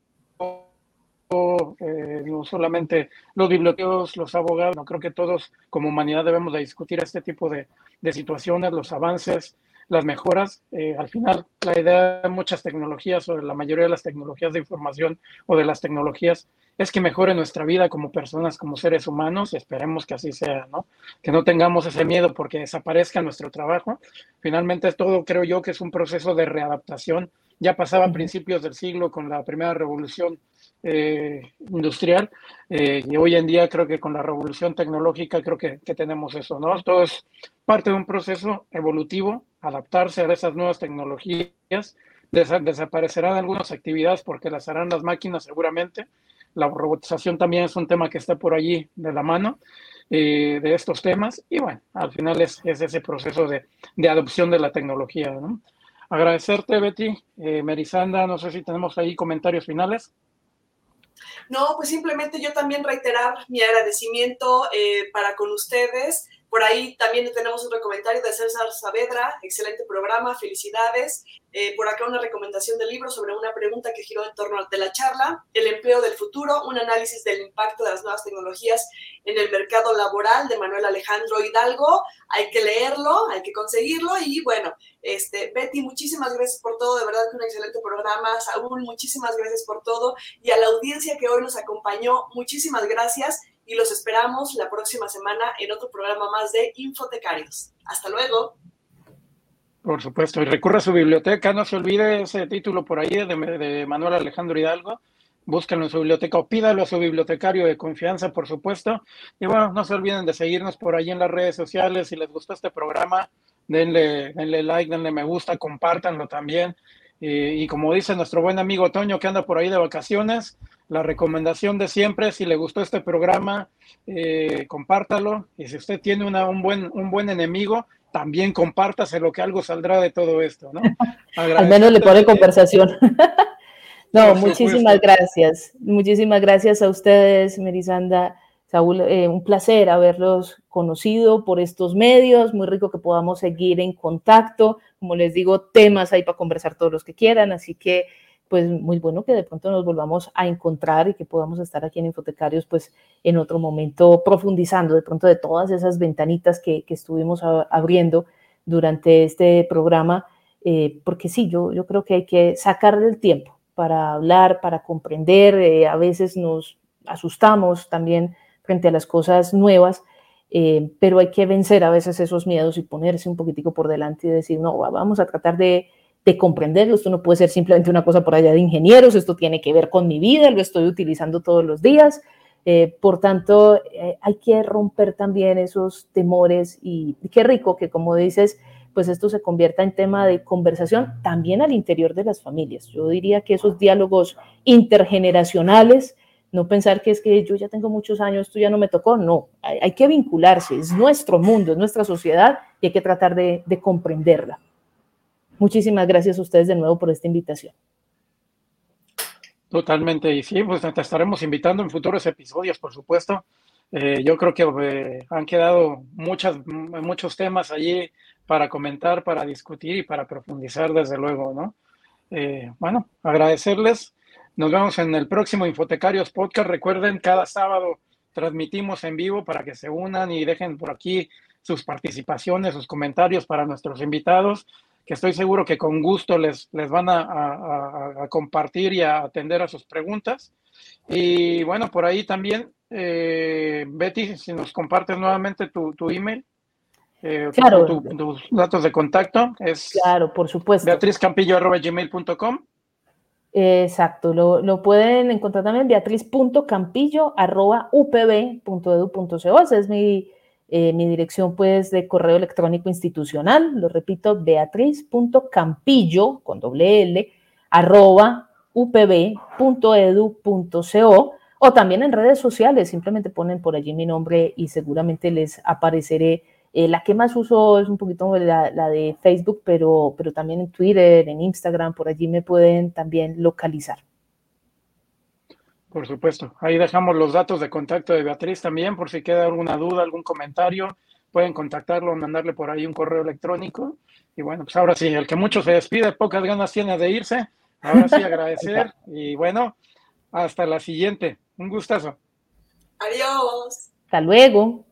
No solamente los bibliotecarios, los abogados, no creo que todos como humanidad debemos de discutir este tipo de situaciones, los avances, las mejoras. Al final, la idea de muchas tecnologías o de la mayoría de las tecnologías de información o de las tecnologías es que mejore nuestra vida como personas, como seres humanos, y esperemos que así sea, ¿no? Que no tengamos ese miedo porque desaparezca nuestro trabajo. Finalmente, todo creo yo que es un proceso de readaptación. Ya pasaba a principios del siglo con la primera revolución industrial y hoy en día creo que con la revolución tecnológica creo que tenemos eso, ¿no? Todo es parte de un proceso evolutivo, adaptarse a esas nuevas tecnologías. Desaparecerán algunas actividades porque las harán las máquinas seguramente. La robotización también es un tema que está por allí de la mano de estos temas y bueno, al final es ese proceso de adopción de la tecnología, ¿no? Agradecerte, Betty. Merisanda, no sé si tenemos ahí comentarios finales. No, pues simplemente yo también reiterar mi agradecimiento para con ustedes. Por ahí también tenemos otro comentario de César Saavedra, excelente programa, felicidades. Por acá una recomendación de libro sobre una pregunta que giró en torno de la charla, el empleo del futuro, un análisis del impacto de las nuevas tecnologías en el mercado laboral, de Manuel Alejandro Hidalgo. Hay que leerlo, hay que conseguirlo y bueno, Betty, muchísimas gracias por todo, de verdad que un excelente programa. Saúl, muchísimas gracias por todo y a la audiencia que hoy nos acompañó, muchísimas gracias y los esperamos la próxima semana en otro programa más de Infotecarios. Hasta luego. Por supuesto, y recurra a su biblioteca, no se olvide ese título por ahí de Manuel Alejandro Hidalgo, búsquenlo en su biblioteca o pídalo a su bibliotecario de confianza, por supuesto, y bueno, no se olviden de seguirnos por ahí en las redes sociales. Si les gustó este programa, denle like, denle me gusta, compártanlo también, y como dice nuestro buen amigo Toño que anda por ahí de vacaciones, la recomendación de siempre, si le gustó este programa, compártalo, y si usted tiene un buen enemigo, también compártaselo, que algo saldrá de todo esto, ¿no? Al menos le pone conversación. No, muchísimas gracias a ustedes, Merisanda, Saúl, un placer haberlos conocido por estos medios, muy rico que podamos seguir en contacto, como les digo, temas hay para conversar todos los que quieran, así que pues muy bueno que de pronto nos volvamos a encontrar y que podamos estar aquí en Infotecarios, pues en otro momento profundizando de pronto de todas esas ventanitas que estuvimos abriendo durante este programa, porque sí, yo creo que hay que sacarle el tiempo para hablar, para comprender, a veces nos asustamos también frente a las cosas nuevas, pero hay que vencer a veces esos miedos y ponerse un poquitico por delante y decir, no, vamos a tratar de comprenderlo, esto no puede ser simplemente una cosa por allá de ingenieros, esto tiene que ver con mi vida, lo estoy utilizando todos los días, por tanto, hay que romper también esos temores y qué rico que, como dices, pues esto se convierta en tema de conversación también al interior de las familias. Yo diría que esos diálogos intergeneracionales, no pensar que es que yo ya tengo muchos años, esto ya no me tocó, no, hay que vincularse, es nuestro mundo, es nuestra sociedad y hay que tratar de comprenderla. Muchísimas gracias a ustedes de nuevo por esta invitación. Totalmente, y sí, pues te estaremos invitando en futuros episodios, por supuesto. Yo creo que han quedado muchos temas allí para comentar, para discutir y para profundizar, desde luego, ¿no? Bueno, agradecerles. Nos vemos en el próximo Infotecarios Podcast. Recuerden, cada sábado transmitimos en vivo para que se unan y dejen por aquí sus participaciones, sus comentarios para nuestros invitados, que estoy seguro que con gusto les van a compartir y a atender a sus preguntas. Y bueno, por ahí también, Betty, si nos compartes nuevamente tu email, claro, tus datos de contacto, es claro, por supuesto. beatrizcampillo@gmail.com. Exacto, lo pueden encontrar también beatriz.campillo@upb.edu.co. Esa es mi dirección, pues, de correo electrónico institucional. Lo repito, beatriz.campillo con doble L @upb.edu.co, o también en redes sociales, simplemente ponen por allí mi nombre y seguramente les apareceré. La que más uso es un poquito la de Facebook, pero también en Twitter, en Instagram, por allí me pueden también localizar. Por supuesto, ahí dejamos los datos de contacto de Beatriz también, por si queda alguna duda, algún comentario, pueden contactarlo, mandarle por ahí un correo electrónico. Y bueno, pues ahora sí, el que mucho se despide, pocas ganas tiene de irse. Ahora sí, agradecer y bueno, hasta la siguiente. Un gustazo. Adiós. Hasta luego.